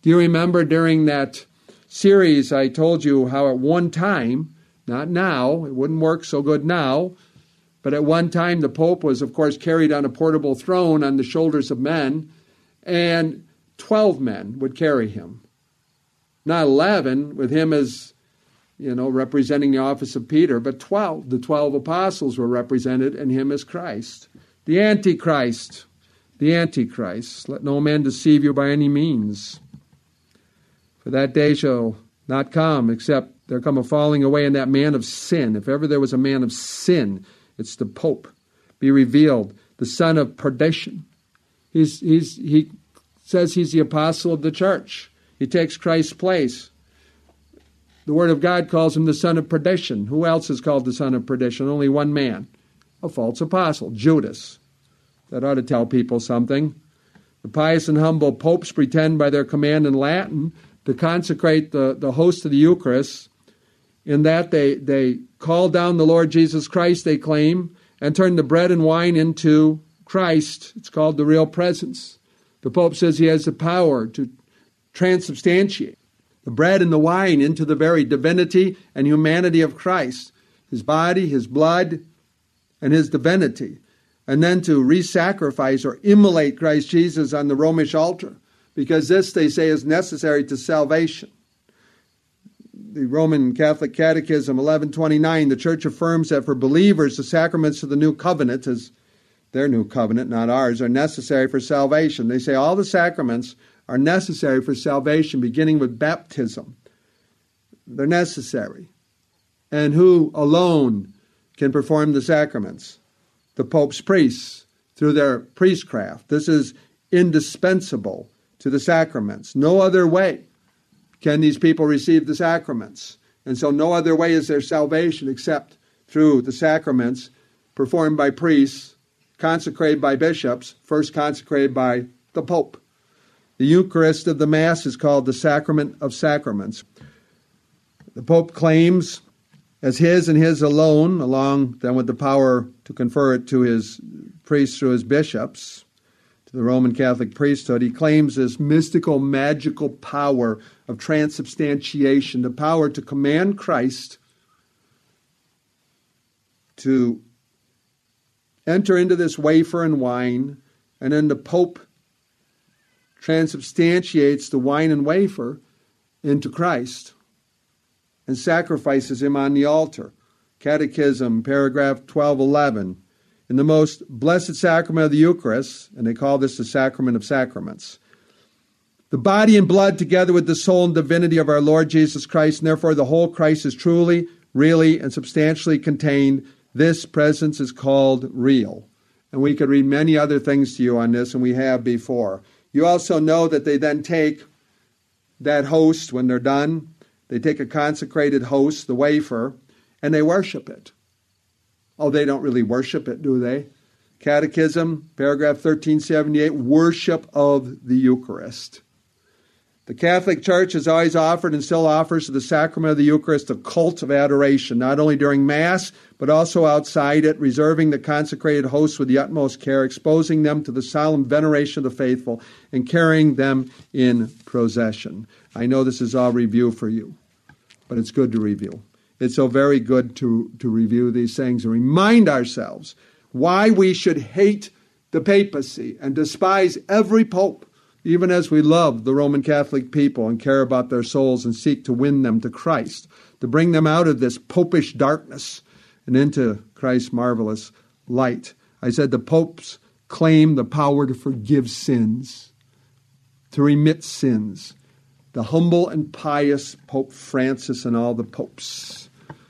Do you remember during that series I told you how at one time, not now, it wouldn't work so good now, but at one time the Pope was, of course, carried on a portable throne on the shoulders of men, and twelve men would carry him. Not eleven, with him as, you know, representing the office of Peter, but twelve. The twelve apostles were represented, and him as Christ. The Antichrist. The Antichrist. Let no man deceive you by any means. For that day shall not come, except there come a falling away in that man of sin. If ever there was a man of sin, it's the Pope. Be revealed, the son of perdition. He's, he's, he says he's the apostle of the church. He takes Christ's place. The Word of God calls him the son of perdition. Who else is called the son of perdition? Only one man, a false apostle, Judas. That ought to tell people something. The pious and humble popes pretend by their command in Latin to consecrate the, the host of the Eucharist, in that they, they call down the Lord Jesus Christ, they claim, and turn the bread and wine into Christ. It's called the real presence. The Pope says he has the power to transubstantiate the bread and the wine into the very divinity and humanity of Christ, his body, his blood, and his divinity, and then to re-sacrifice or immolate Christ Jesus on the Romish altar, because this, they say, is necessary to salvation. The Roman Catholic Catechism eleven twenty-nine, the Church affirms that for believers, the sacraments of the new covenant, as their new covenant, not ours, are necessary for salvation. They say all the sacraments are necessary for salvation, beginning with baptism. They're necessary. And who alone can perform the sacraments? The Pope's priests, through their priestcraft. This is indispensable to the sacraments. No other way can these people receive the sacraments. And so no other way is there salvation except through the sacraments performed by priests, consecrated by bishops, first consecrated by the Pope. The Eucharist of the Mass is called the Sacrament of Sacraments. The Pope claims as his and his alone, along then with the power to confer it to his priests through his bishops, to the Roman Catholic priesthood, he claims this mystical, magical power of transubstantiation, the power to command Christ to enter into this wafer and wine, and then the Pope transubstantiates the wine and wafer into Christ and sacrifices him on the altar. Catechism, paragraph twelve eleven. In the most blessed sacrament of the Eucharist, and they call this the Sacrament of Sacraments, the body and blood together with the soul and divinity of our Lord Jesus Christ, and therefore the whole Christ is truly, really, and substantially contained. This presence is called real. And we could read many other things to you on this, and we have before. You also know that they then take that host when they're done. They take a consecrated host, the wafer, and they worship it. Oh, they don't really worship it, do they? Catechism, paragraph thirteen seventy-eight, worship of the Eucharist. The Catholic Church has always offered and still offers to the sacrament of the Eucharist a cult of adoration, not only during Mass, but also outside it, reserving the consecrated hosts with the utmost care, exposing them to the solemn veneration of the faithful, and carrying them in procession. I know this is all review for you, but it's good to review. It's so very good to, to review these things and remind ourselves why we should hate the papacy and despise every pope, even as we love the Roman Catholic people and care about their souls and seek to win them to Christ, to bring them out of this popish darkness and into Christ's marvelous light. I said the popes claim the power to forgive sins, to remit sins. The humble and pious Pope Francis and all the popes.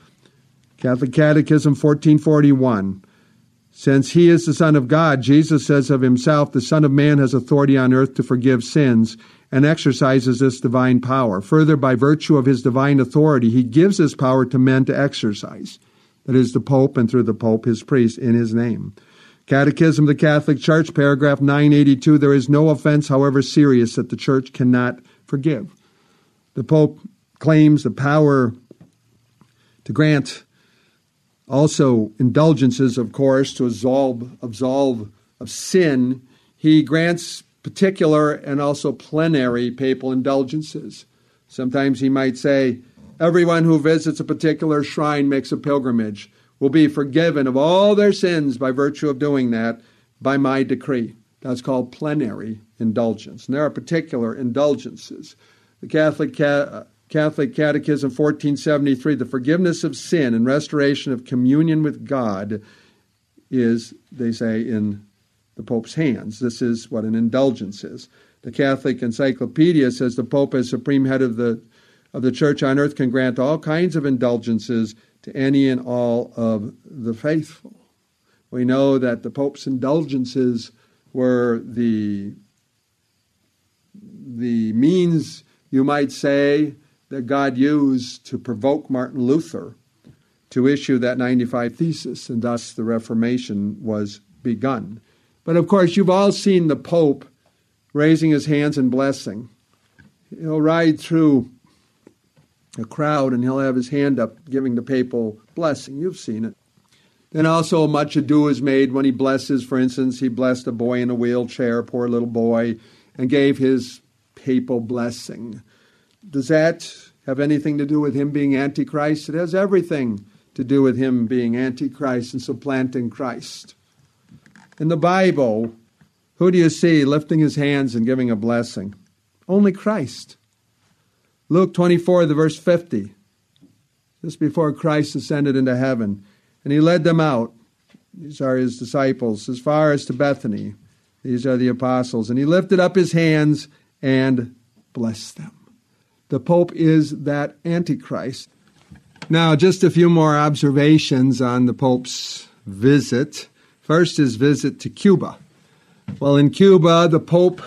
Catholic Catechism fourteen forty-one. Since he is the Son of God, Jesus says of himself, the Son of Man has authority on earth to forgive sins and exercises this divine power. Further, by virtue of his divine authority, he gives this power to men to exercise. That is, the Pope, and through the Pope, his priests, in his name. Catechism of the Catholic Church, paragraph nine eighty-two, there is no offense, however serious, that the Church cannot forgive. The Pope claims the power to grant also indulgences, of course, to absolve, absolve of sin. He grants particular and also plenary papal indulgences. Sometimes he might say, everyone who visits a particular shrine makes a pilgrimage, will be forgiven of all their sins by virtue of doing that by my decree. That's called plenary indulgence. And there are particular indulgences. The Catholic Ca- Catholic Catechism fourteen seventy-three, the forgiveness of sin and restoration of communion with God is, they say, in the Pope's hands. This is what an indulgence is. The Catholic Encyclopedia says the Pope, as supreme head of the of the Church on earth, can grant all kinds of indulgences to any and all of the faithful. We know that the Pope's indulgences were the, the means, you might say, that God used to provoke Martin Luther to issue that ninety-five Thesis, and thus the Reformation was begun. But of course, you've all seen the Pope raising his hands in blessing. He'll ride through a crowd and he'll have his hand up giving the papal blessing. You've seen it. Then also much ado is made when he blesses, for instance, he blessed a boy in a wheelchair, poor little boy, and gave his papal blessing. Does that have anything to do with him being Antichrist? It has everything to do with him being Antichrist and supplanting Christ. In the Bible, who do you see lifting his hands and giving a blessing? Only Christ. Luke twenty-four, the verse fifty, just before Christ ascended into heaven. And he led them out, these are his disciples, as far as to Bethany. These are the apostles. And he lifted up his hands and blessed them. The Pope is that Antichrist. Now, just a few more observations on the Pope's visit. First, his visit to Cuba. Well, in Cuba, the Pope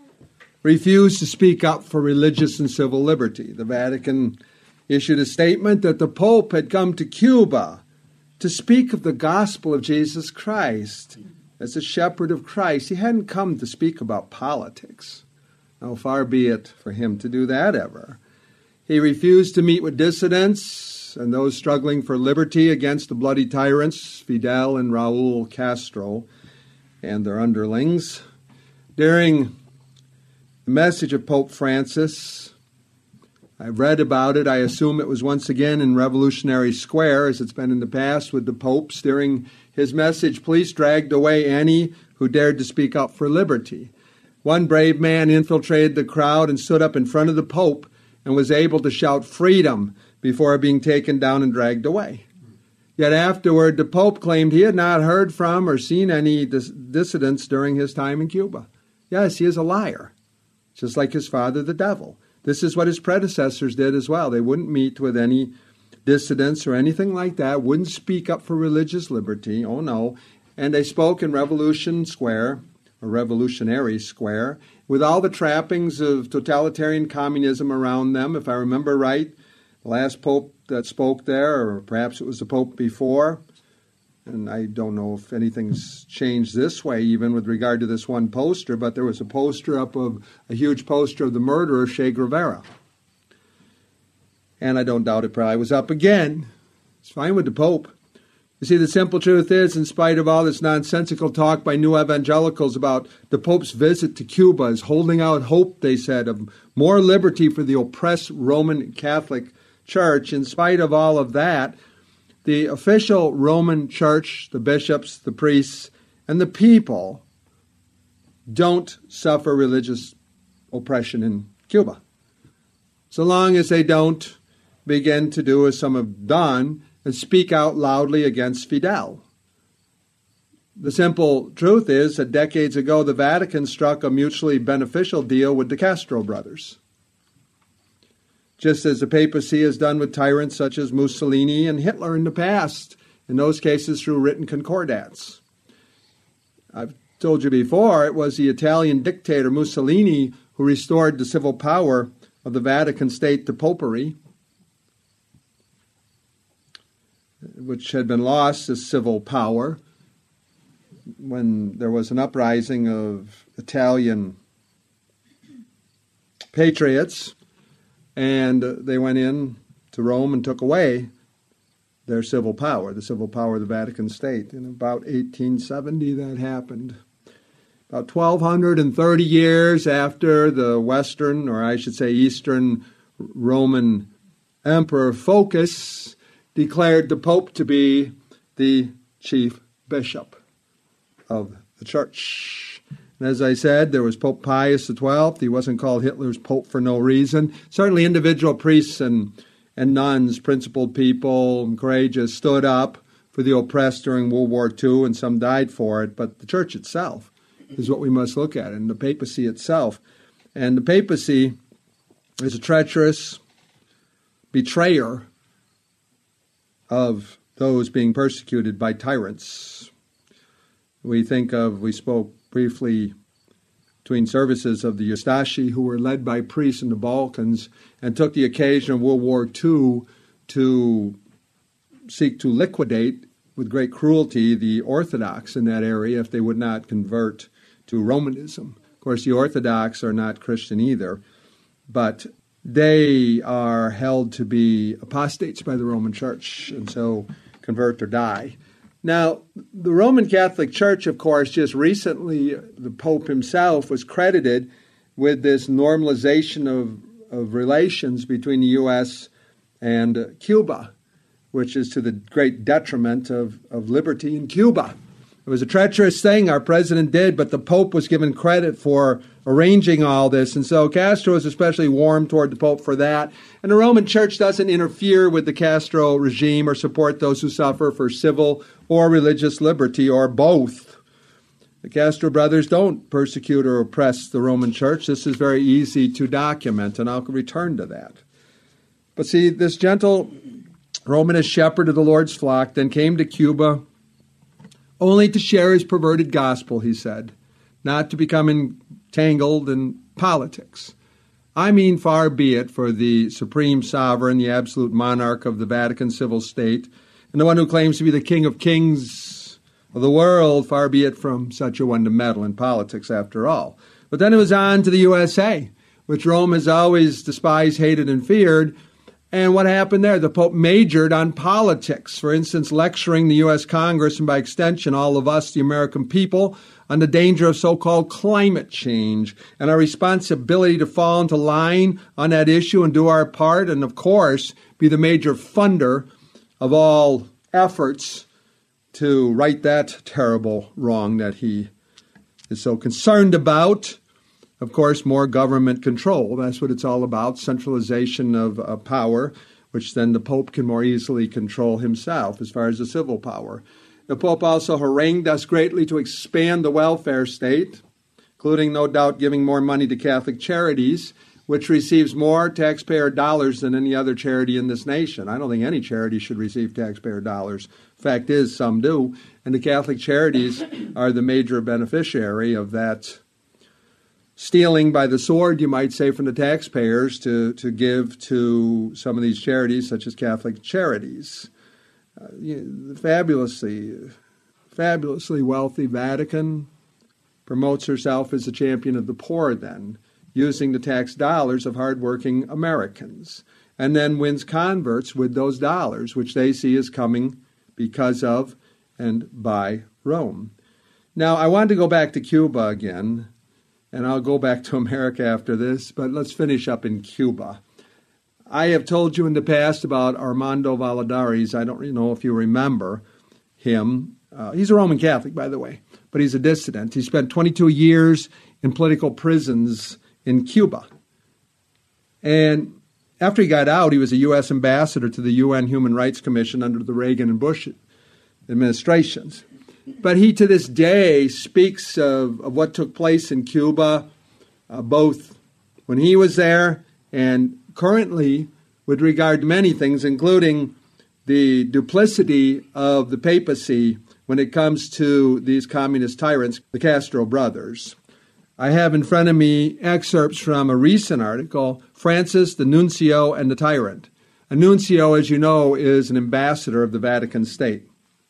refused to speak up for religious and civil liberty. The Vatican issued a statement that the Pope had come to Cuba to speak of the gospel of Jesus Christ as a shepherd of Christ. He hadn't come to speak about politics. Now, far be it for him to do that ever. He refused to meet with dissidents and those struggling for liberty against the bloody tyrants, Fidel and Raul Castro and their underlings. During the message of Pope Francis, I've read about it. I assume it was once again in Revolutionary Square, as it's been in the past with the popes. During his message, police dragged away any who dared to speak up for liberty. One brave man infiltrated the crowd and stood up in front of the Pope and was able to shout freedom before being taken down and dragged away. Yet afterward, the Pope claimed he had not heard from or seen any dis- dissidents during his time in Cuba. Yes, he is a liar, just like his father, the devil. This is what his predecessors did as well. They wouldn't meet with any dissidents or anything like that, wouldn't speak up for religious liberty. Oh, no. And they spoke in Revolution Square, or Revolutionary Square, with all the trappings of totalitarian communism around them. If I remember right, the last pope that spoke there, or perhaps it was the pope before, and I don't know if anything's changed this way, even with regard to this one poster, but there was a poster up of, a huge poster of the murderer, Che Guevara. And I don't doubt it probably was up again. It's fine with the Pope. You see, the simple truth is, in spite of all this nonsensical talk by new evangelicals about the Pope's visit to Cuba is holding out hope, they said, of more liberty for the oppressed Roman Catholic Church, in spite of all of that, the official Roman Church, the bishops, the priests, and the people don't suffer religious oppression in Cuba. So long as they don't begin to do as some have done and speak out loudly against Fidel. The simple truth is that decades ago the Vatican struck a mutually beneficial deal with the Castro brothers, just as the papacy has done with tyrants such as Mussolini and Hitler in the past, in those cases through written concordats. I've told you before, it was the Italian dictator Mussolini who restored the civil power of the Vatican state to popery, which had been lost as civil power when there was an uprising of Italian patriots, and they went in to Rome and took away their civil power, the civil power of the Vatican state. In about eighteen seventy that happened. about twelve thirty years after the Western, or I should say Eastern Roman Emperor Phocas declared the Pope to be the chief bishop of the church. And as I said, there was Pope Pius the twelfth. He wasn't called Hitler's Pope for no reason. Certainly individual priests and, and nuns, principled people, courageous, stood up for the oppressed during World War Two, and some died for it. But the church itself is what we must look at, and the papacy itself. And the papacy is a treacherous betrayer of those being persecuted by tyrants. We think of, we spoke briefly between services of the Ustashi, who were led by priests in the Balkans and took the occasion of World War Two to seek to liquidate with great cruelty the Orthodox in that area if they would not convert to Romanism. Of course, the Orthodox are not Christian either, but they are held to be apostates by the Roman Church, and so convert or die. Now, the Roman Catholic Church, of course, just recently, the Pope himself was credited with this normalization of, of relations between the U S and Cuba, which is to the great detriment of, of liberty in Cuba. It was a treacherous thing our president did, but the Pope was given credit for arranging all this. And so Castro is especially warm toward the Pope for that. And the Roman Church doesn't interfere with the Castro regime or support those who suffer for civil or religious liberty, or both. The Castro brothers don't persecute or oppress the Roman Church. This is very easy to document, and I'll return to that. But see, this gentle Romanist shepherd of the Lord's flock then came to Cuba only to share his perverted gospel, he said, not to become entangled in politics. I mean, far be it for the supreme sovereign, the absolute monarch of the Vatican civil state, and the one who claims to be the King of Kings of the world, far be it from such a one to meddle in politics after all. But then it was on to the U S A, which Rome has always despised, hated, and feared. And what happened there? The Pope majored on politics, for instance, lecturing the U S Congress and by extension all of us, the American people, on the danger of so-called climate change and our responsibility to fall into line on that issue and do our part and, of course, be the major funder of all efforts to right that terrible wrong that he is so concerned about. Of course, more government control. That's what it's all about, centralization of uh, power, which then the Pope can more easily control himself as far as the civil power. The Pope also harangued us greatly to expand the welfare state, including, no doubt, giving more money to Catholic Charities, which receives more taxpayer dollars than any other charity in this nation. I don't think any charity should receive taxpayer dollars. Fact is, some do. And the Catholic Charities are the major beneficiary of that stealing by the sword, you might say, from the taxpayers to, to give to some of these charities, such as Catholic Charities. Uh, you know, the fabulously, fabulously wealthy Vatican promotes herself as a champion of the poor then, using the tax dollars of hardworking Americans, and then wins converts with those dollars, which they see as coming because of and by Rome. Now, I want to go back to Cuba again, and I'll go back to America after this, but let's finish up in Cuba. I have told you in the past about Armando Valladares. I don't really know if you remember him. Uh, he's a Roman Catholic, by the way, but he's a dissident. He spent twenty-two years in political prisons in Cuba. And after he got out, he was a U S ambassador to the U N Human Rights Commission under the Reagan and Bush administrations. But he, to this day, speaks of, of what took place in Cuba, uh, both when he was there and currently with regard to many things, including the duplicity of the papacy when it comes to these communist tyrants, the Castro brothers. I have in front of me excerpts from a recent article, Francis, the Nuncio, and the Tyrant. A nuncio, as you know, is an ambassador of the Vatican State,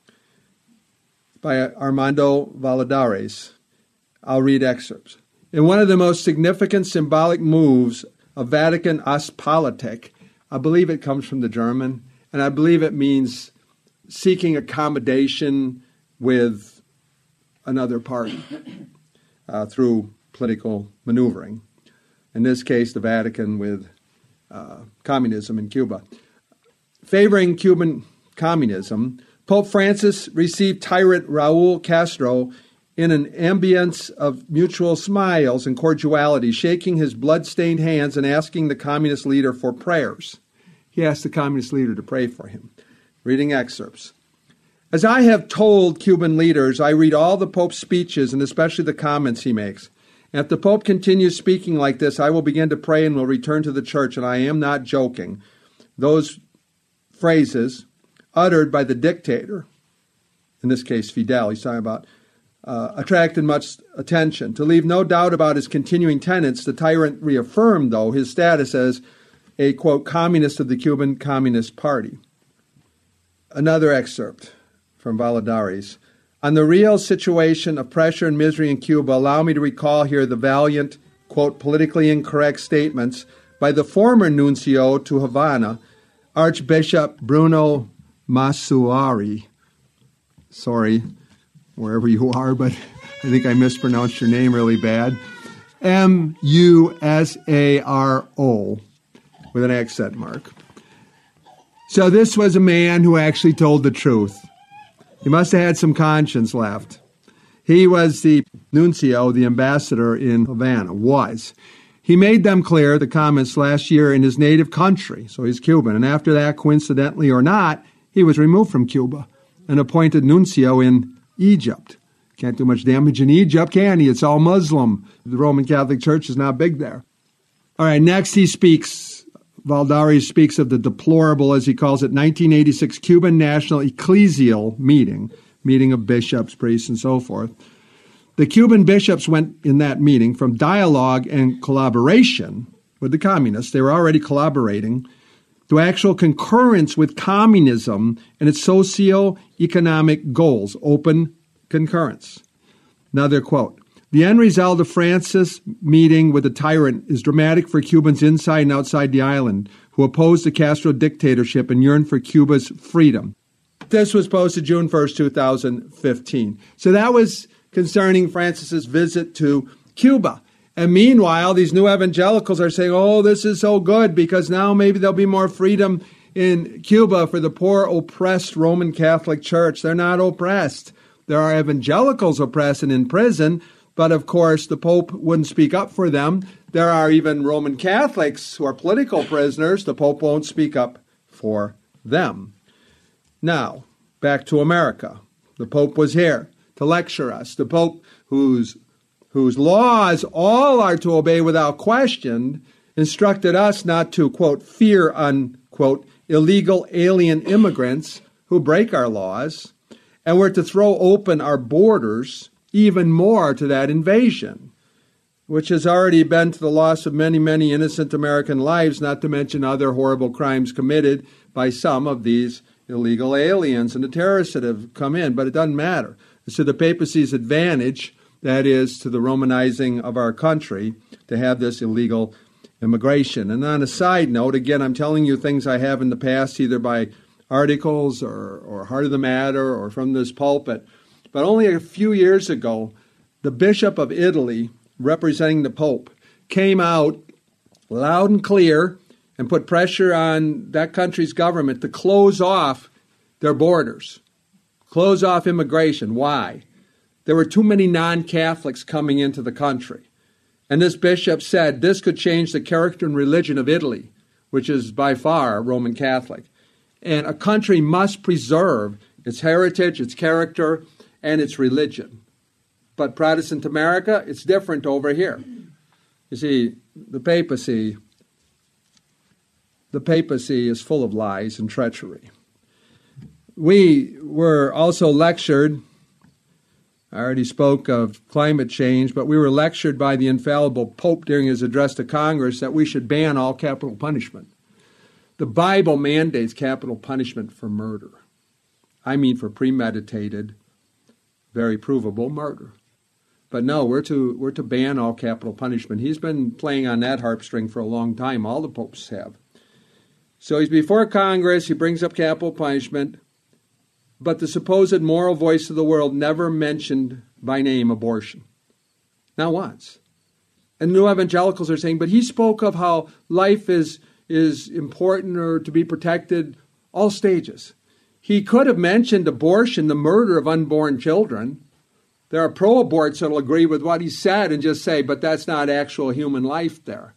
by Armando Valladares. I'll read excerpts. In one of the most significant symbolic moves of Vatican Ostpolitik, I believe it comes from the German, and I believe it means seeking accommodation with another party. uh, through political maneuvering. In this case, the Vatican with uh, communism in Cuba. Favoring Cuban communism, Pope Francis received tyrant Raul Castro in an ambience of mutual smiles and cordiality, shaking his blood-stained hands and asking the communist leader for prayers. He asked the communist leader to pray for him. Reading excerpts. As I have told Cuban leaders, I read all the Pope's speeches and especially the comments he makes. And if the Pope continues speaking like this, I will begin to pray and will return to the church, and I am not joking. Those phrases uttered by the dictator, in this case Fidel, he's talking about, uh, attracted much attention. To leave no doubt about his continuing tenets, the tyrant reaffirmed, though, his status as a, quote, communist of the Cuban Communist Party. Another excerpt from Valladares. On the real situation of pressure and misery in Cuba, allow me to recall here the valiant, quote, politically incorrect statements by the former nuncio to Havana, Archbishop Bruno Masuari. Sorry, wherever you are, but I think I mispronounced your name really bad. M U S A R O, with an accent mark. So this was a man who actually told the truth. He must have had some conscience left. He was the nuncio, the ambassador in Havana, was. He made them clear, the comments last year, in his native country, so he's Cuban. And after that, coincidentally or not, he was removed from Cuba and appointed nuncio in Egypt. Can't do much damage in Egypt, can he? It's all Muslim. The Roman Catholic Church is not big there. All right, next he speaks, Valladares speaks of the deplorable, as he calls it, nineteen eighty-six Cuban National Ecclesial Meeting, meeting of bishops, priests, and so forth. The Cuban bishops went in that meeting from dialogue and collaboration with the communists. They were already collaborating to actual concurrence with communism and its socio-economic goals, open concurrence. Another quote. The end result of Francis' meeting with the tyrant is dramatic for Cubans inside and outside the island who oppose the Castro dictatorship and yearn for Cuba's freedom. This was posted June first, two thousand fifteen. So that was concerning Francis's visit to Cuba. And meanwhile, these new evangelicals are saying, oh, this is so good because now maybe there'll be more freedom in Cuba for the poor, oppressed Roman Catholic Church. They're not oppressed. There are evangelicals oppressed and in prison, but of course the Pope wouldn't speak up for them. There are even Roman Catholics who are political prisoners. The Pope won't speak up for them. Now, back to America. The Pope was here to lecture us. The Pope, whose whose laws all are to obey without question, instructed us not to, quote, fear, unquote, illegal alien immigrants who break our laws, and we're to throw open our borders even more to that invasion, which has already been to the loss of many, many innocent American lives, not to mention other horrible crimes committed by some of these illegal aliens and the terrorists that have come in, but it doesn't matter. It's to the papacy's advantage, that is, to the Romanizing of our country, to have this illegal immigration. And on a side note, again, I'm telling you things I have in the past, either by articles or, or Heart of the Matter or from this pulpit. But only a few years ago, the Bishop of Italy, representing the Pope, came out loud and clear and put pressure on that country's government to close off their borders, close off immigration. Why? There were too many non-Catholics coming into the country. And this bishop said this could change the character and religion of Italy, which is by far Roman Catholic. And a country must preserve its heritage, its character, and its religion. But Protestant America, it's different over here. You see, the papacy, the papacy is full of lies and treachery. We were also lectured, I already spoke of climate change, but we were lectured by the infallible Pope during his address to Congress that we should ban all capital punishment. The Bible mandates capital punishment for murder. I mean for premeditated, very provable murder. But no, we're to we're to ban all capital punishment. He's been playing on that harp string for a long time. All the popes have. So he's before Congress. He brings up capital punishment. But the supposed moral voice of the world never mentioned by name abortion. Not once. And new evangelicals are saying, but he spoke of how life is, is important or to be protected, all stages. He could have mentioned abortion, the murder of unborn children. There are pro-aborts that will agree with what he said and just say, but that's not actual human life there.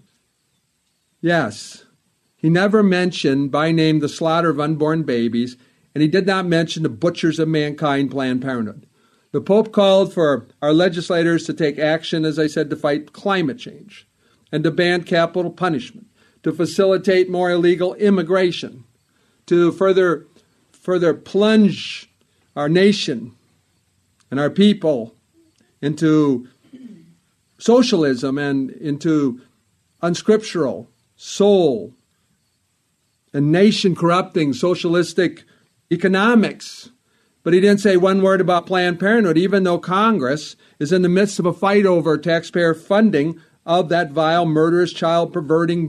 Yes, he never mentioned by name the slaughter of unborn babies, and he did not mention the butchers of mankind, Planned Parenthood. The Pope called for our legislators to take action, as I said, to fight climate change and to ban capital punishment, to facilitate more illegal immigration, to further, further plunge our nation and our people into socialism and into unscriptural, soul, and nation-corrupting socialistic economics. But he didn't say one word about Planned Parenthood, even though Congress is in the midst of a fight over taxpayer funding of that vile, murderous, child-perverting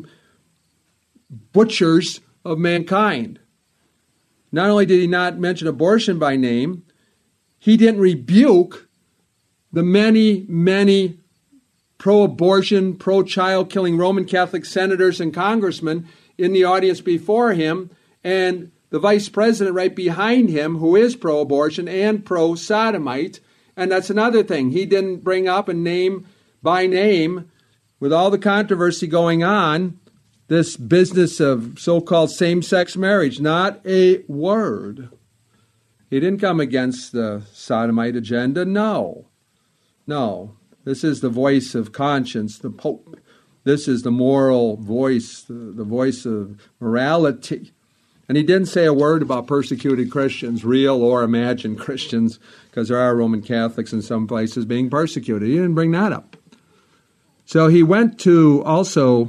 butchers of mankind. Not only did he not mention abortion by name, he didn't rebuke the many, many pro-abortion, pro-child-killing Roman Catholic senators and congressmen in the audience before him, and the vice president right behind him, who is pro-abortion and pro-sodomite. And that's another thing. He didn't bring up and name by name, with all the controversy going on, this business of so-called same-sex marriage. Not a word. He didn't come against the sodomite agenda. No. No. This is the voice of conscience, the Pope. This is the moral voice, the, the voice of morality. And he didn't say a word about persecuted Christians, real or imagined Christians, because there are Roman Catholics in some places being persecuted. He didn't bring that up. So he went to also,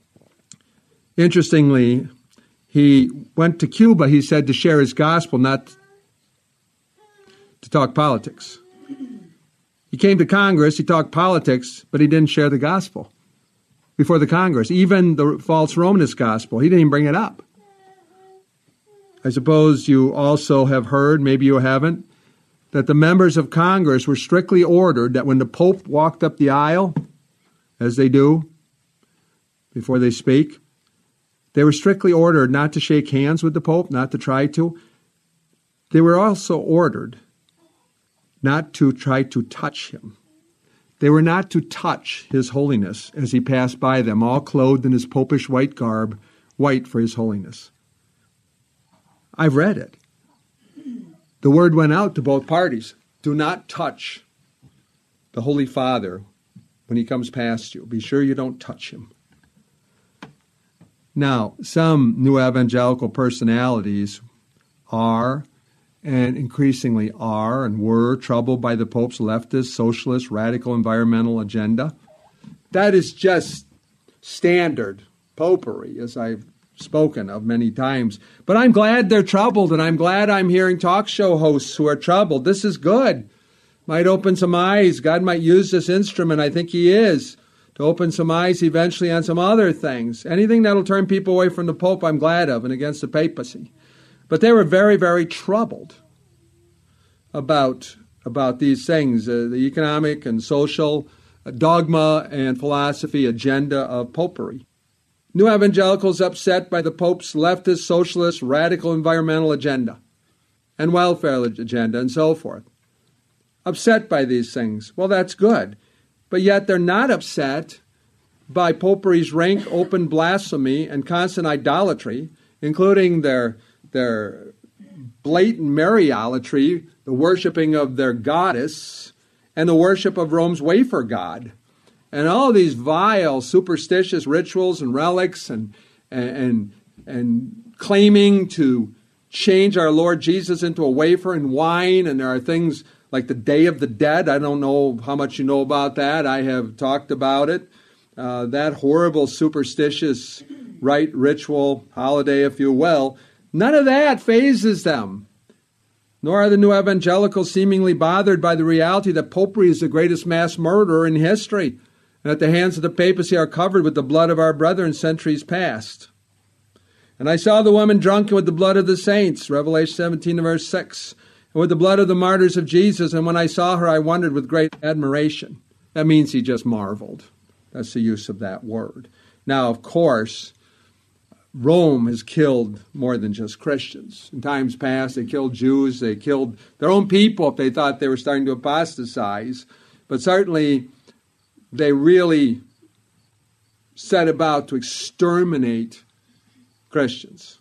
interestingly, he went to Cuba, he said, to share his gospel, not to talk politics. He came to Congress, he talked politics, but he didn't share the gospel before the Congress. Even the false Romanist gospel, he didn't even bring it up. I suppose you also have heard, maybe you haven't, that the members of Congress were strictly ordered that when the Pope walked up the aisle, as they do before they speak, they were strictly ordered not to shake hands with the Pope, not to try to. They were also ordered not to try to touch him. They were not to touch His Holiness as he passed by them, all clothed in his popish white garb, white for His Holiness. I've read it. The word went out to both parties. Do not touch the Holy Father when he comes past you. Be sure you don't touch him. Now, some new evangelical personalities are, and increasingly are and were, troubled by the Pope's leftist, socialist, radical environmental agenda. That is just standard popery, as I've spoken of many times. But I'm glad they're troubled, and I'm glad I'm hearing talk show hosts who are troubled. This is good. Might open some eyes. God might use this instrument, I think he is, to open some eyes eventually on some other things. Anything that'll turn people away from the Pope, I'm glad of, and against the papacy. But they were very, very troubled about, about these things, uh, the economic and social dogma and philosophy agenda of popery. New evangelicals upset by the Pope's leftist, socialist, radical environmental agenda and welfare agenda and so forth. Upset by these things. Well, that's good. But yet they're not upset by popery's rank open blasphemy and constant idolatry, including their, their blatant Mariolatry, the worshiping of their goddess, and the worship of Rome's wafer god. And all these vile, superstitious rituals and relics and, and, and claiming to change our Lord Jesus into a wafer and wine. And there are things like the Day of the Dead. I don't know how much you know about that. I have talked about it. Uh, that horrible, superstitious rite, ritual, holiday, if you will. None of that phases them. Nor are the new evangelicals seemingly bothered by the reality that popery is the greatest mass murderer in history, and that the hands of the papacy are covered with the blood of our brethren centuries past. And I saw the woman drunken with the blood of the saints, Revelation seventeen, verse six, and with the blood of the martyrs of Jesus, and when I saw her, I wondered with great admiration. That means he just marveled. That's the use of that word. Now, of course, Rome has killed more than just Christians. In times past, they killed Jews. They killed their own people if they thought they were starting to apostatize. But certainly, they really set about to exterminate Christians.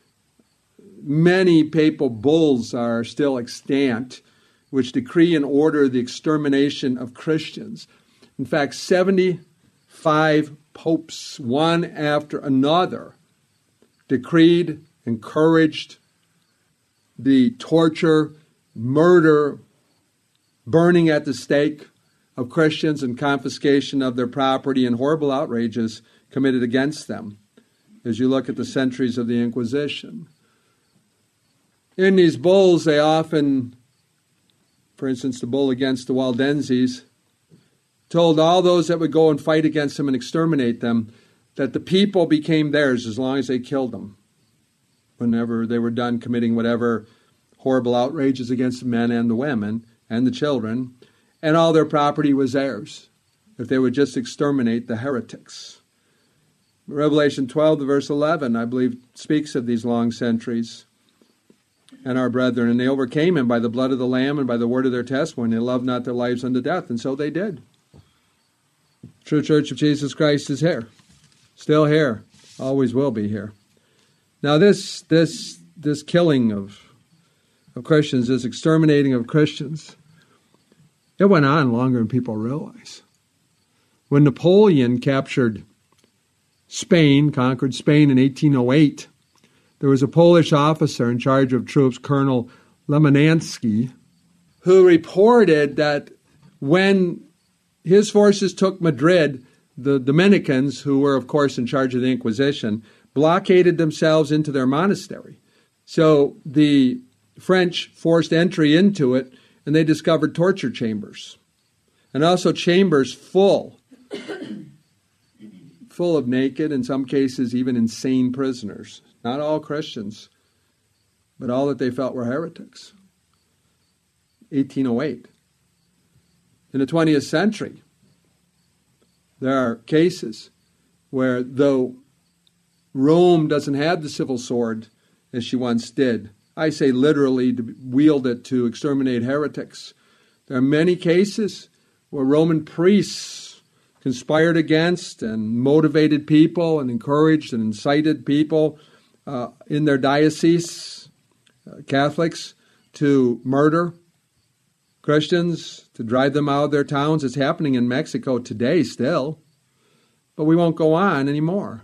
Many papal bulls are still extant, which decree and order the extermination of Christians. In fact, seventy-five popes, one after another, decreed, encouraged the torture, murder, burning at the stake of Christians and confiscation of their property and horrible outrages committed against them as you look at the centuries of the Inquisition. In these bulls, they often, for instance, the bull against the Waldenses, told all those that would go and fight against them and exterminate them that the people became theirs as long as they killed them. Whenever they were done committing whatever horrible outrages against the men and the women and the children, and all their property was theirs, if they would just exterminate the heretics. Revelation twelve, verse eleven, I believe, speaks of these long centuries and our brethren, and they overcame him by the blood of the Lamb and by the word of their testimony. They loved not their lives unto death, and so they did. True Church of Jesus Christ is here, still here, always will be here. Now, this this this killing of of Christians, this exterminating of Christians, it went on longer than people realize. When Napoleon captured Spain, conquered Spain in eighteen oh eight, there was a Polish officer in charge of troops, Colonel Lemanansky, who reported that when his forces took Madrid, the Dominicans, who were, of course, in charge of the Inquisition, blockaded themselves into their monastery. So the French forced entry into it, and they discovered torture chambers, and also chambers full, full of naked, in some cases even insane prisoners. Not all Christians, but all that they felt were heretics. eighteen oh eight. In the twentieth century, there are cases where, though Rome doesn't have the civil sword as she once did, I say literally to wield it to exterminate heretics, there are many cases where Roman priests conspired against and motivated people and encouraged and incited people uh, in their diocese, uh, Catholics, to murder Christians, to drive them out of their towns. It's happening in Mexico today still, but we won't go on anymore.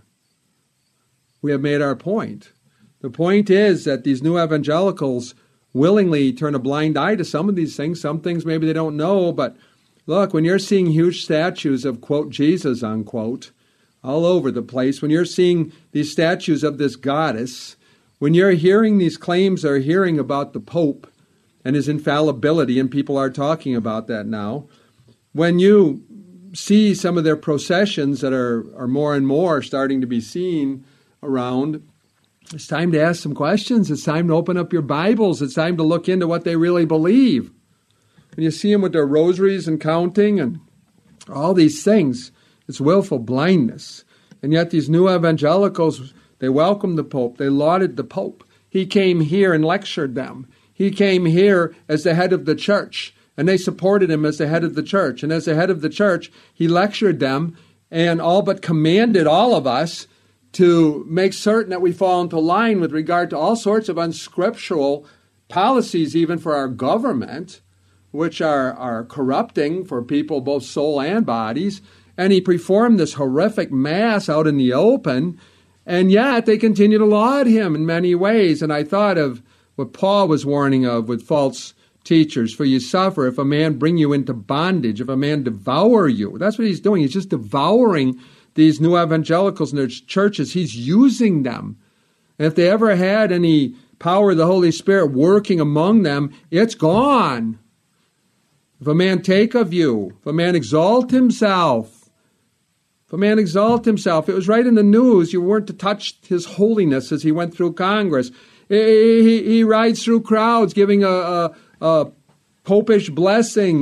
We have made our point. The point is that these new evangelicals willingly turn a blind eye to some of these things. Some things maybe they don't know, but look, when you're seeing huge statues of, quote, Jesus, unquote, all over the place, when you're seeing these statues of this goddess, when you're hearing these claims are hearing about the Pope and his infallibility, and people are talking about that now, when you see some of their processions that are, are more and more starting to be seen around, it's time to ask some questions. It's time to open up your Bibles. It's time to look into what they really believe. When you see them with their rosaries and counting and all these things, it's willful blindness. And yet these new evangelicals, they welcomed the Pope. They lauded the Pope. He came here and lectured them. He came here as the head of the church, and they supported him as the head of the church. And as the head of the church, he lectured them and all but commanded all of us to make certain that we fall into line with regard to all sorts of unscriptural policies, even for our government, which are, are corrupting for people, both soul and bodies. And he performed this horrific mass out in the open, and yet they continue to laud him in many ways. And I thought of what Paul was warning of with false teachers. For you suffer if a man bring you into bondage, if a man devour you. That's what he's doing. He's just devouring these new evangelicals in their churches. He's using them. And if they ever had any power of the Holy Spirit working among them, it's gone. If a man take of you, if a man exalt himself, if a man exalt himself, it was right in the news, you weren't to touch his holiness as he went through Congress. He, he, he rides through crowds giving a, a, a popish blessing. He,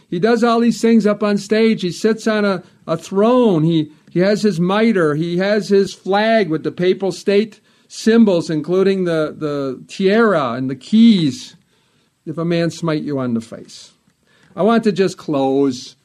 He does all these things up on stage. He sits on a, a throne. He, he has his mitre. He has his flag with the papal state symbols, including the, the tiara and the keys. If a man smite you on the face. I want to just close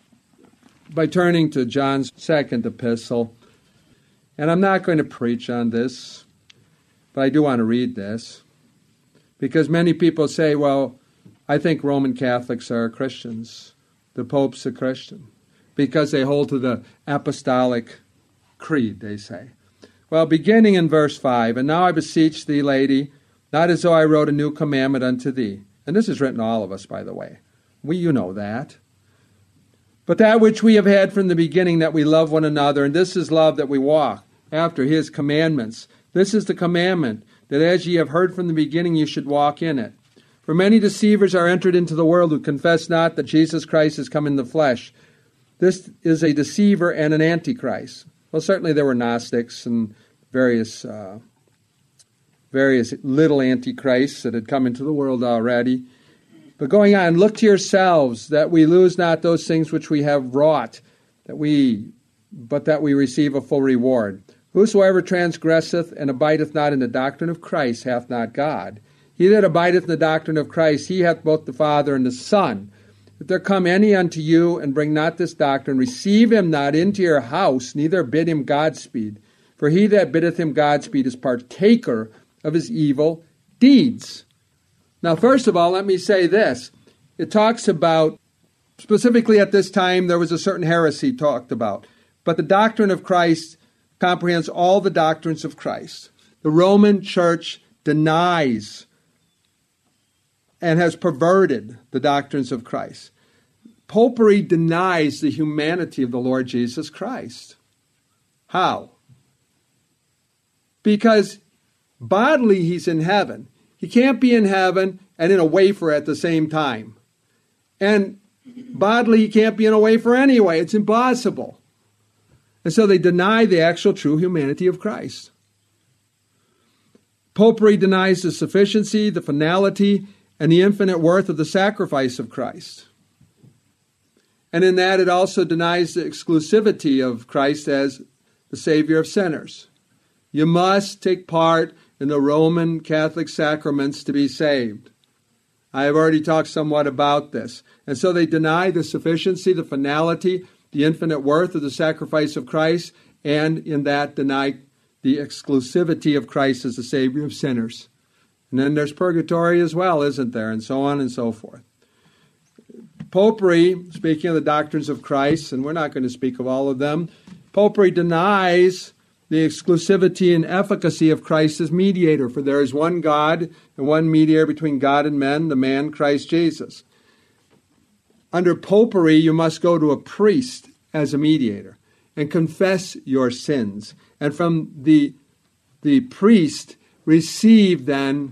by turning to John's second epistle. And I'm not going to preach on this, but I do want to read this. Because many people say, well, I think Roman Catholics are Christians. The Pope's a Christian. Because they hold to the apostolic creed, they say. Well, beginning in verse five, and now I beseech thee, lady, not as though I wrote a new commandment unto thee. And this is written to all of us, by the way. We, you know that. But that which we have had from the beginning, that we love one another, and this is love, that we walk after his commandments. This is the commandment, that as ye have heard from the beginning, you should walk in it. For many deceivers are entered into the world who confess not that Jesus Christ is come in the flesh. This is a deceiver and an antichrist. Well, certainly there were Gnostics and various uh, various little antichrists that had come into the world already. But going on, look to yourselves, that we lose not those things which we have wrought, that we, but that we receive a full reward. Whosoever transgresseth and abideth not in the doctrine of Christ hath not God. He that abideth in the doctrine of Christ, he hath both the Father and the Son. If there come any unto you, and bring not this doctrine, receive him not into your house, neither bid him Godspeed. For he that biddeth him Godspeed is partaker of his evil deeds. Now, first of all, let me say this. It talks about, specifically at this time, there was a certain heresy talked about. But the doctrine of Christ comprehends all the doctrines of Christ. The Roman Church denies and has perverted the doctrines of Christ. Popery denies the humanity of the Lord Jesus Christ. How? Because bodily he's in heaven. He can't be in heaven and in a wafer at the same time. And bodily he can't be in a wafer anyway. It's impossible. And so they deny the actual true humanity of Christ. Popery denies the sufficiency, the finality, and the infinite worth of the sacrifice of Christ. And in that it also denies the exclusivity of Christ as the Savior of sinners. You must take part in the Roman Catholic sacraments to be saved. I have already talked somewhat about this. And so they deny the sufficiency, the finality, the infinite worth of the sacrifice of Christ, and in that deny the exclusivity of Christ as the Savior of sinners. And then there's purgatory as well, isn't there? And so on and so forth. Popery, speaking of the doctrines of Christ, and we're not going to speak of all of them, Popery denies the exclusivity and efficacy of Christ as mediator, for there is one God and one mediator between God and men, the man Christ Jesus. Under Popery, you must go to a priest as a mediator and confess your sins. And from the, the priest, receive then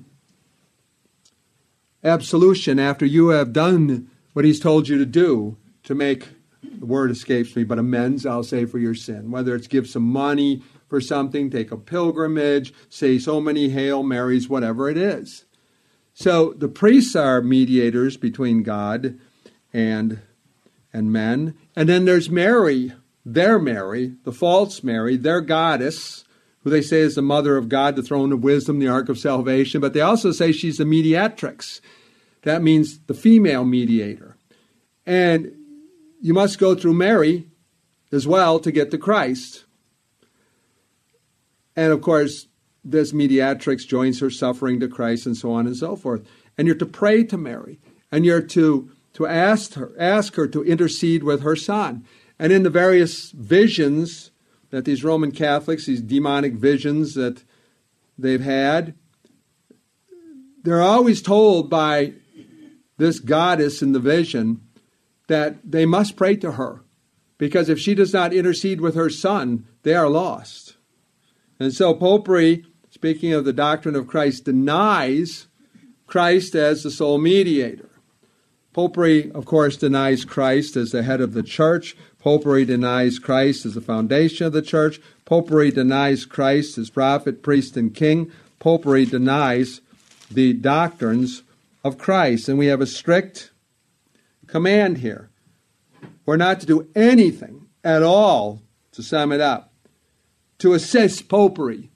absolution after you have done what he's told you to do to make, the word escapes me, but amends, I'll say, for your sin. Whether it's give some money for something, take a pilgrimage, say so many Hail Marys, whatever it is. So the priests are mediators between God and, and men. And then there's Mary, their Mary, the false Mary, their goddess, who they say is the mother of God, the throne of wisdom, the ark of salvation. But they also say she's the mediatrix. That means the female mediator. And you must go through Mary as well to get to Christ. And of course, this mediatrix joins her suffering to Christ and so on and so forth. And you're to pray to Mary. And you're to, to ask her, ask her to intercede with her son. And in the various visions that these Roman Catholics, these demonic visions that they've had, they're always told by this goddess in the vision that they must pray to her. Because if she does not intercede with her son, they are lost. And so Popery, speaking of the doctrine of Christ, denies Christ as the sole mediator. Popery, of course, denies Christ as the head of the church. Popery denies Christ as the foundation of the church. Popery denies Christ as prophet, priest, and king. Popery denies the doctrines of Christ. And we have a strict command here. We're not to do anything at all, to sum it up, to assist popery.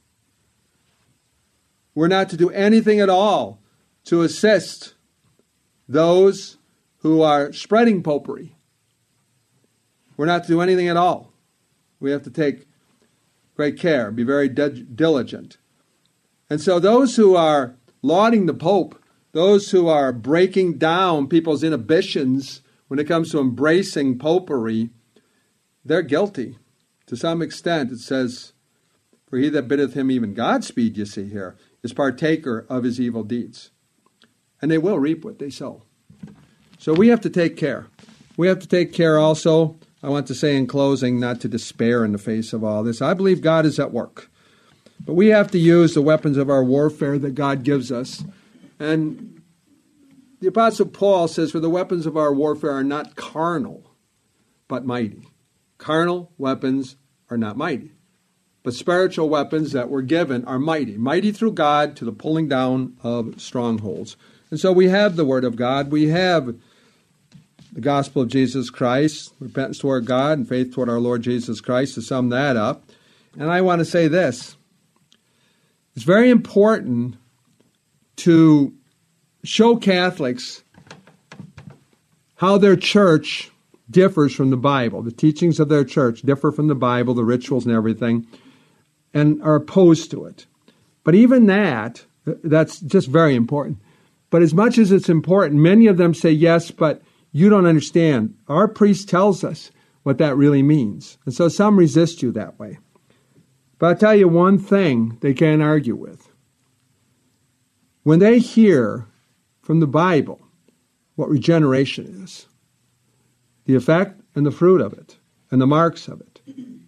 We're not to do anything at all to assist those who are spreading popery. We're not to do anything at all. We have to take great care, be very diligent. And so those who are lauding the Pope, those who are breaking down people's inhibitions when it comes to embracing popery, they're guilty. To some extent, it says, for he that biddeth him even Godspeed, you see here, is partaker of his evil deeds. And they will reap what they sow. So we have to take care. We have to take care also, I want to say in closing, not to despair in the face of all this. I believe God is at work. But we have to use the weapons of our warfare that God gives us. And the Apostle Paul says, for the weapons of our warfare are not carnal, but mighty. Carnal weapons are not mighty. But spiritual weapons that were given are mighty. Mighty through God to the pulling down of strongholds. And so we have the Word of God. We have the gospel of Jesus Christ, repentance toward God and faith toward our Lord Jesus Christ, to sum that up. And I want to say this. It's very important to show Catholics how their church differs from the Bible. The teachings of their church differ from the Bible, the rituals and everything, and are opposed to it. But even that, that's just very important. But as much as it's important, many of them say, yes, but you don't understand. Our priest tells us what that really means. And so some resist you that way. But I'll tell you one thing they can't argue with. When they hear from the Bible what regeneration is, the effect and the fruit of it, and the marks of it,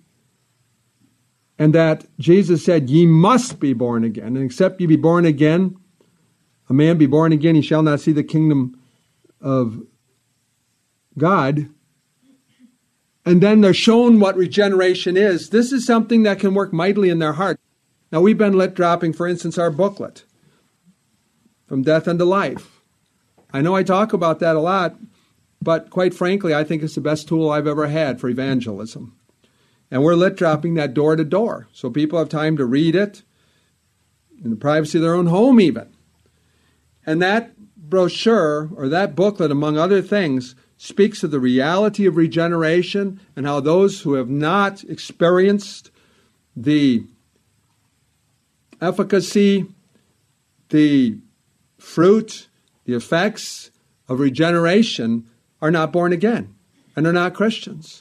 and that Jesus said, ye must be born again, and except ye be born again, a man be born again, he shall not see the kingdom of God. And then they're shown what regeneration is. This is something that can work mightily in their heart. Now, we've been let dropping, for instance, our booklet, From Death Unto Life. I know I talk about that a lot, but quite frankly, I think it's the best tool I've ever had for evangelism. And we're lit dropping that door to door, so people have time to read it in the privacy of their own home even. And that brochure, or that booklet, among other things, speaks of the reality of regeneration and how those who have not experienced the efficacy, the fruit, the effects of regeneration are not born again and are not Christians.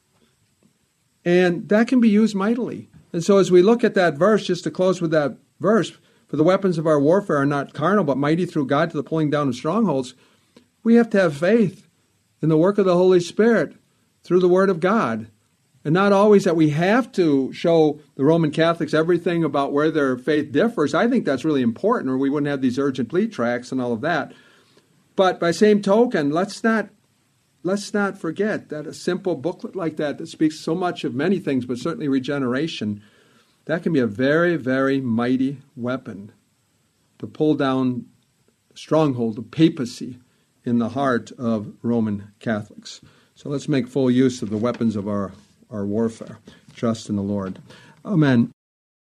And that can be used mightily. And so as we look at that verse, just to close with that verse, for the weapons of our warfare are not carnal, but mighty through God to the pulling down of strongholds, we have to have faith in the work of the Holy Spirit through the Word of God. And not always that we have to show the Roman Catholics everything about where their faith differs. I think that's really important, or we wouldn't have these urgent plea tracts and all of that. But by same token, let's not let's not forget that a simple booklet like that that speaks so much of many things, but certainly regeneration, that can be a very, very mighty weapon to pull down the stronghold of papacy in the heart of Roman Catholics. So let's make full use of the weapons of our, our warfare. Trust in the Lord. Amen.